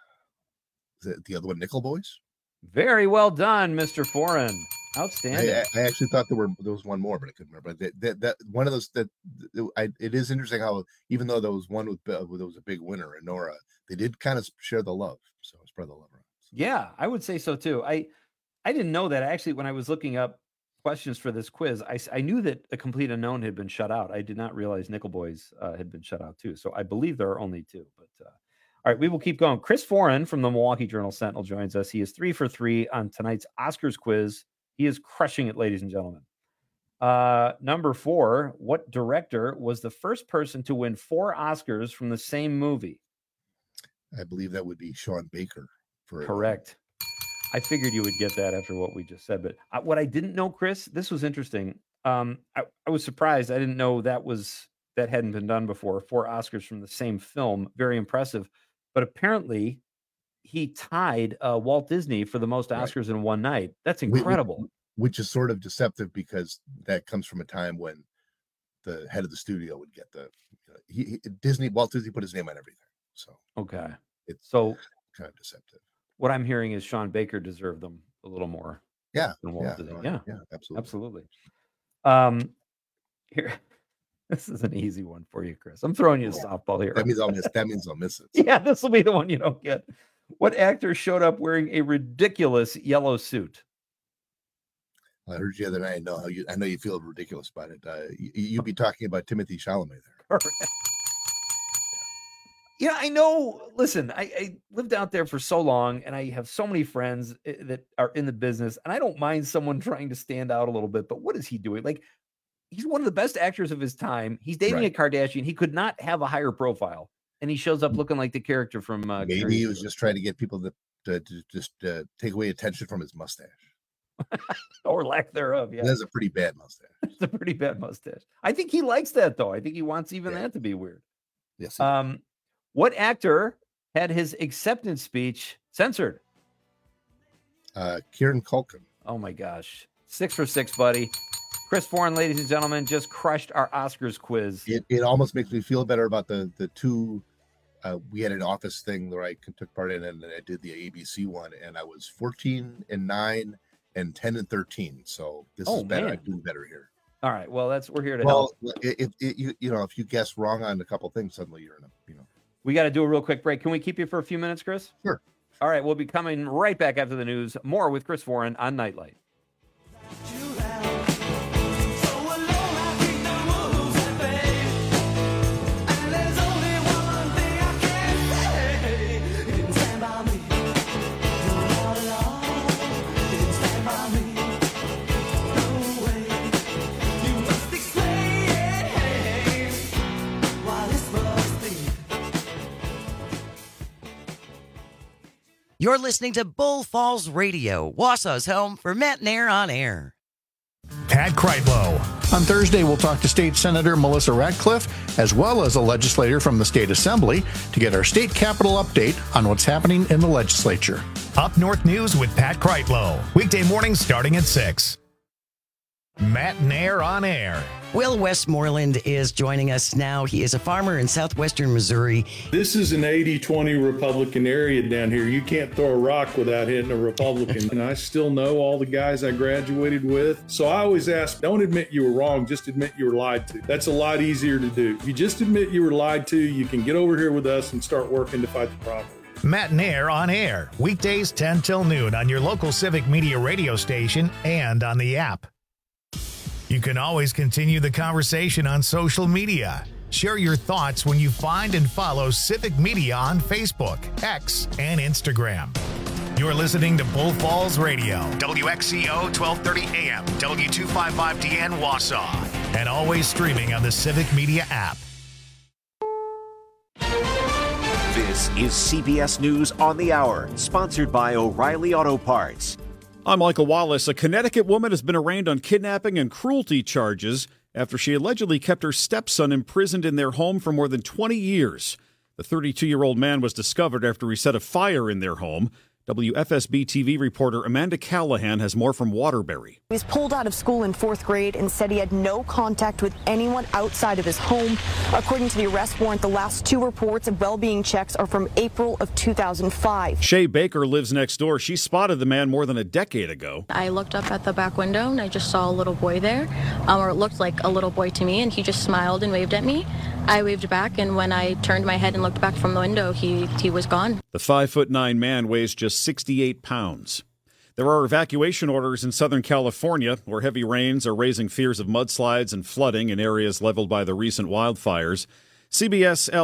[SPEAKER 4] the, the other one, Nickel Boys.
[SPEAKER 20] Very well done, Mister Foreign. Outstanding.
[SPEAKER 4] I, I actually thought there were there was one more, but I couldn't remember. That that, that one of those that I, it is interesting how even though there was one with there was a big winner in Nora, they did kind of share the love. So spread the love around.
[SPEAKER 20] Yeah, I would say so too. I I didn't know that actually when I was looking up questions for this quiz. I, I knew that A Complete Unknown had been shut out. I did not realize Nickel Boys uh, had been shut out too. So I believe there are only two. But uh, all right, we will keep going. Chris Foreign from the Milwaukee Journal Sentinel joins us. He is three for three on tonight's Oscars quiz. He is crushing it, ladies and gentlemen. Uh, number four, what director was the first person to win four Oscars from the same movie?
[SPEAKER 4] I believe that would be Sean Baker. For
[SPEAKER 20] Correct. I figured you would get that after what we just said. But I, what I didn't know, Chris, this was interesting. Um, I, I was surprised. I didn't know that was that hadn't been done before. Four Oscars from the same film. Very impressive. But apparently he tied uh, Walt Disney for the most Oscars right. in one night. That's incredible.
[SPEAKER 4] Which is sort of deceptive because that comes from a time when the head of the studio would get the you know, he, he, Disney. Walt Disney put his name on everything. So
[SPEAKER 20] okay,
[SPEAKER 4] it's
[SPEAKER 20] so
[SPEAKER 4] kind of deceptive.
[SPEAKER 20] What I'm hearing is Sean Baker deserved them a little more.
[SPEAKER 4] Yeah,
[SPEAKER 20] than Walt
[SPEAKER 4] yeah,
[SPEAKER 20] Disney.
[SPEAKER 4] no,
[SPEAKER 20] yeah,
[SPEAKER 4] yeah, absolutely,
[SPEAKER 20] absolutely. Um, here. This is an easy one for you, Chris. I'm throwing you a softball here.
[SPEAKER 4] That means I'll miss. That means I'll miss it.
[SPEAKER 20] Yeah, this will be the one you don't get. What actor showed up wearing a ridiculous yellow suit?
[SPEAKER 4] I heard you the other night. I know how you. I know you feel ridiculous about it. Uh, you, you'd be talking about Timothy Chalamet there.
[SPEAKER 20] Yeah, I know. Listen, I, I lived out there for so long, and I have so many friends that are in the business, and I don't mind someone trying to stand out a little bit. But what is he doing? Like, he's one of the best actors of his time. He's dating right. a Kardashian. He could not have a higher profile, and he shows up looking like the character from. Uh,
[SPEAKER 4] Maybe
[SPEAKER 20] Carrie
[SPEAKER 4] he was just trying to get people to, to, to just uh, take away attention from his mustache.
[SPEAKER 20] Or lack thereof. Yeah,
[SPEAKER 4] that's a pretty bad mustache.
[SPEAKER 20] It's a pretty bad mustache. I think he likes that though. I think he wants even yeah. that to be weird.
[SPEAKER 4] Yes.
[SPEAKER 20] Um, what actor had his acceptance speech censored?
[SPEAKER 4] Uh, Kieran Culkin.
[SPEAKER 20] Oh my gosh, six for six, buddy. Chris Foreign, ladies and gentlemen, just crushed our Oscars quiz.
[SPEAKER 4] It it almost makes me feel better about the the two. Uh, we had an office thing where I took part in, and I did the A B C one, and I was fourteen and nine. And ten and thirteen, so this
[SPEAKER 20] oh,
[SPEAKER 4] is better.
[SPEAKER 20] Man.
[SPEAKER 4] I'm doing better here.
[SPEAKER 20] All right, well, that's we're here to
[SPEAKER 4] well,
[SPEAKER 20] help.
[SPEAKER 4] If, if you you know if you guess wrong on a couple things, suddenly you're in a you know.
[SPEAKER 20] We got to do a real quick break. Can we keep you for a few minutes, Chris?
[SPEAKER 4] Sure.
[SPEAKER 20] All right, we'll be coming right back after the news. More with Chris Foreign on Nightlight.
[SPEAKER 2] You're listening to Bull Falls Radio, Wausau's home for Matt Nair on air.
[SPEAKER 1] Pat Kreitlow.
[SPEAKER 18] On Thursday, we'll talk to State Senator Melissa Ratcliffe, as well as a legislator from the State Assembly, to get our state capitol update on what's happening in the legislature.
[SPEAKER 1] Up North News with Pat Kreitlow. Weekday mornings starting at six. Matt Nair on air.
[SPEAKER 2] Will Westmoreland is joining us now. He is a farmer in southwestern Missouri.
[SPEAKER 3] This is an eighty twenty Republican area down here. You can't throw a rock without hitting a Republican. And I still know all the guys I graduated with. So I always ask, don't admit you were wrong, just admit you were lied to. That's a lot easier to do. If you just admit you were lied to, you can get over here with us and start working to fight the problem.
[SPEAKER 1] Matt Nair on air, weekdays ten till noon on your local Civic Media radio station and on the app. You can always continue the conversation on social media. Share your thoughts when you find and follow Civic Media on Facebook, X, and Instagram. You're listening to Bull Falls Radio, W X C O twelve thirty A M, W two fifty-five D N Wausau, and always streaming on the Civic Media app.
[SPEAKER 10] This is C B S News on the Hour, sponsored by O'Reilly Auto Parts.
[SPEAKER 11] I'm Michael Wallace. A Connecticut woman has been arraigned on kidnapping and cruelty charges after she allegedly kept her stepson imprisoned in their home for more than twenty years. The thirty-two-year-old man was discovered after he set a fire in their home. W F S B T V reporter Amanda Callahan has more from Waterbury.
[SPEAKER 12] He was pulled out of school in fourth grade and said he had no contact with anyone outside of his home. According to the arrest warrant, the last two reports of well-being checks are from April of two thousand five.
[SPEAKER 11] Shay Baker lives next door. She spotted the man more than a decade ago.
[SPEAKER 17] I looked up at the back window and I just saw a little boy there, um, or it looked like a little boy to me, and he just smiled and waved at me. I waved back, and when I turned my head and looked back from the window, he, he was gone.
[SPEAKER 11] The five foot nine man weighs just sixty-eight pounds. There are evacuation orders in Southern California, where heavy rains are raising fears of mudslides and flooding in areas leveled by the recent wildfires. C B S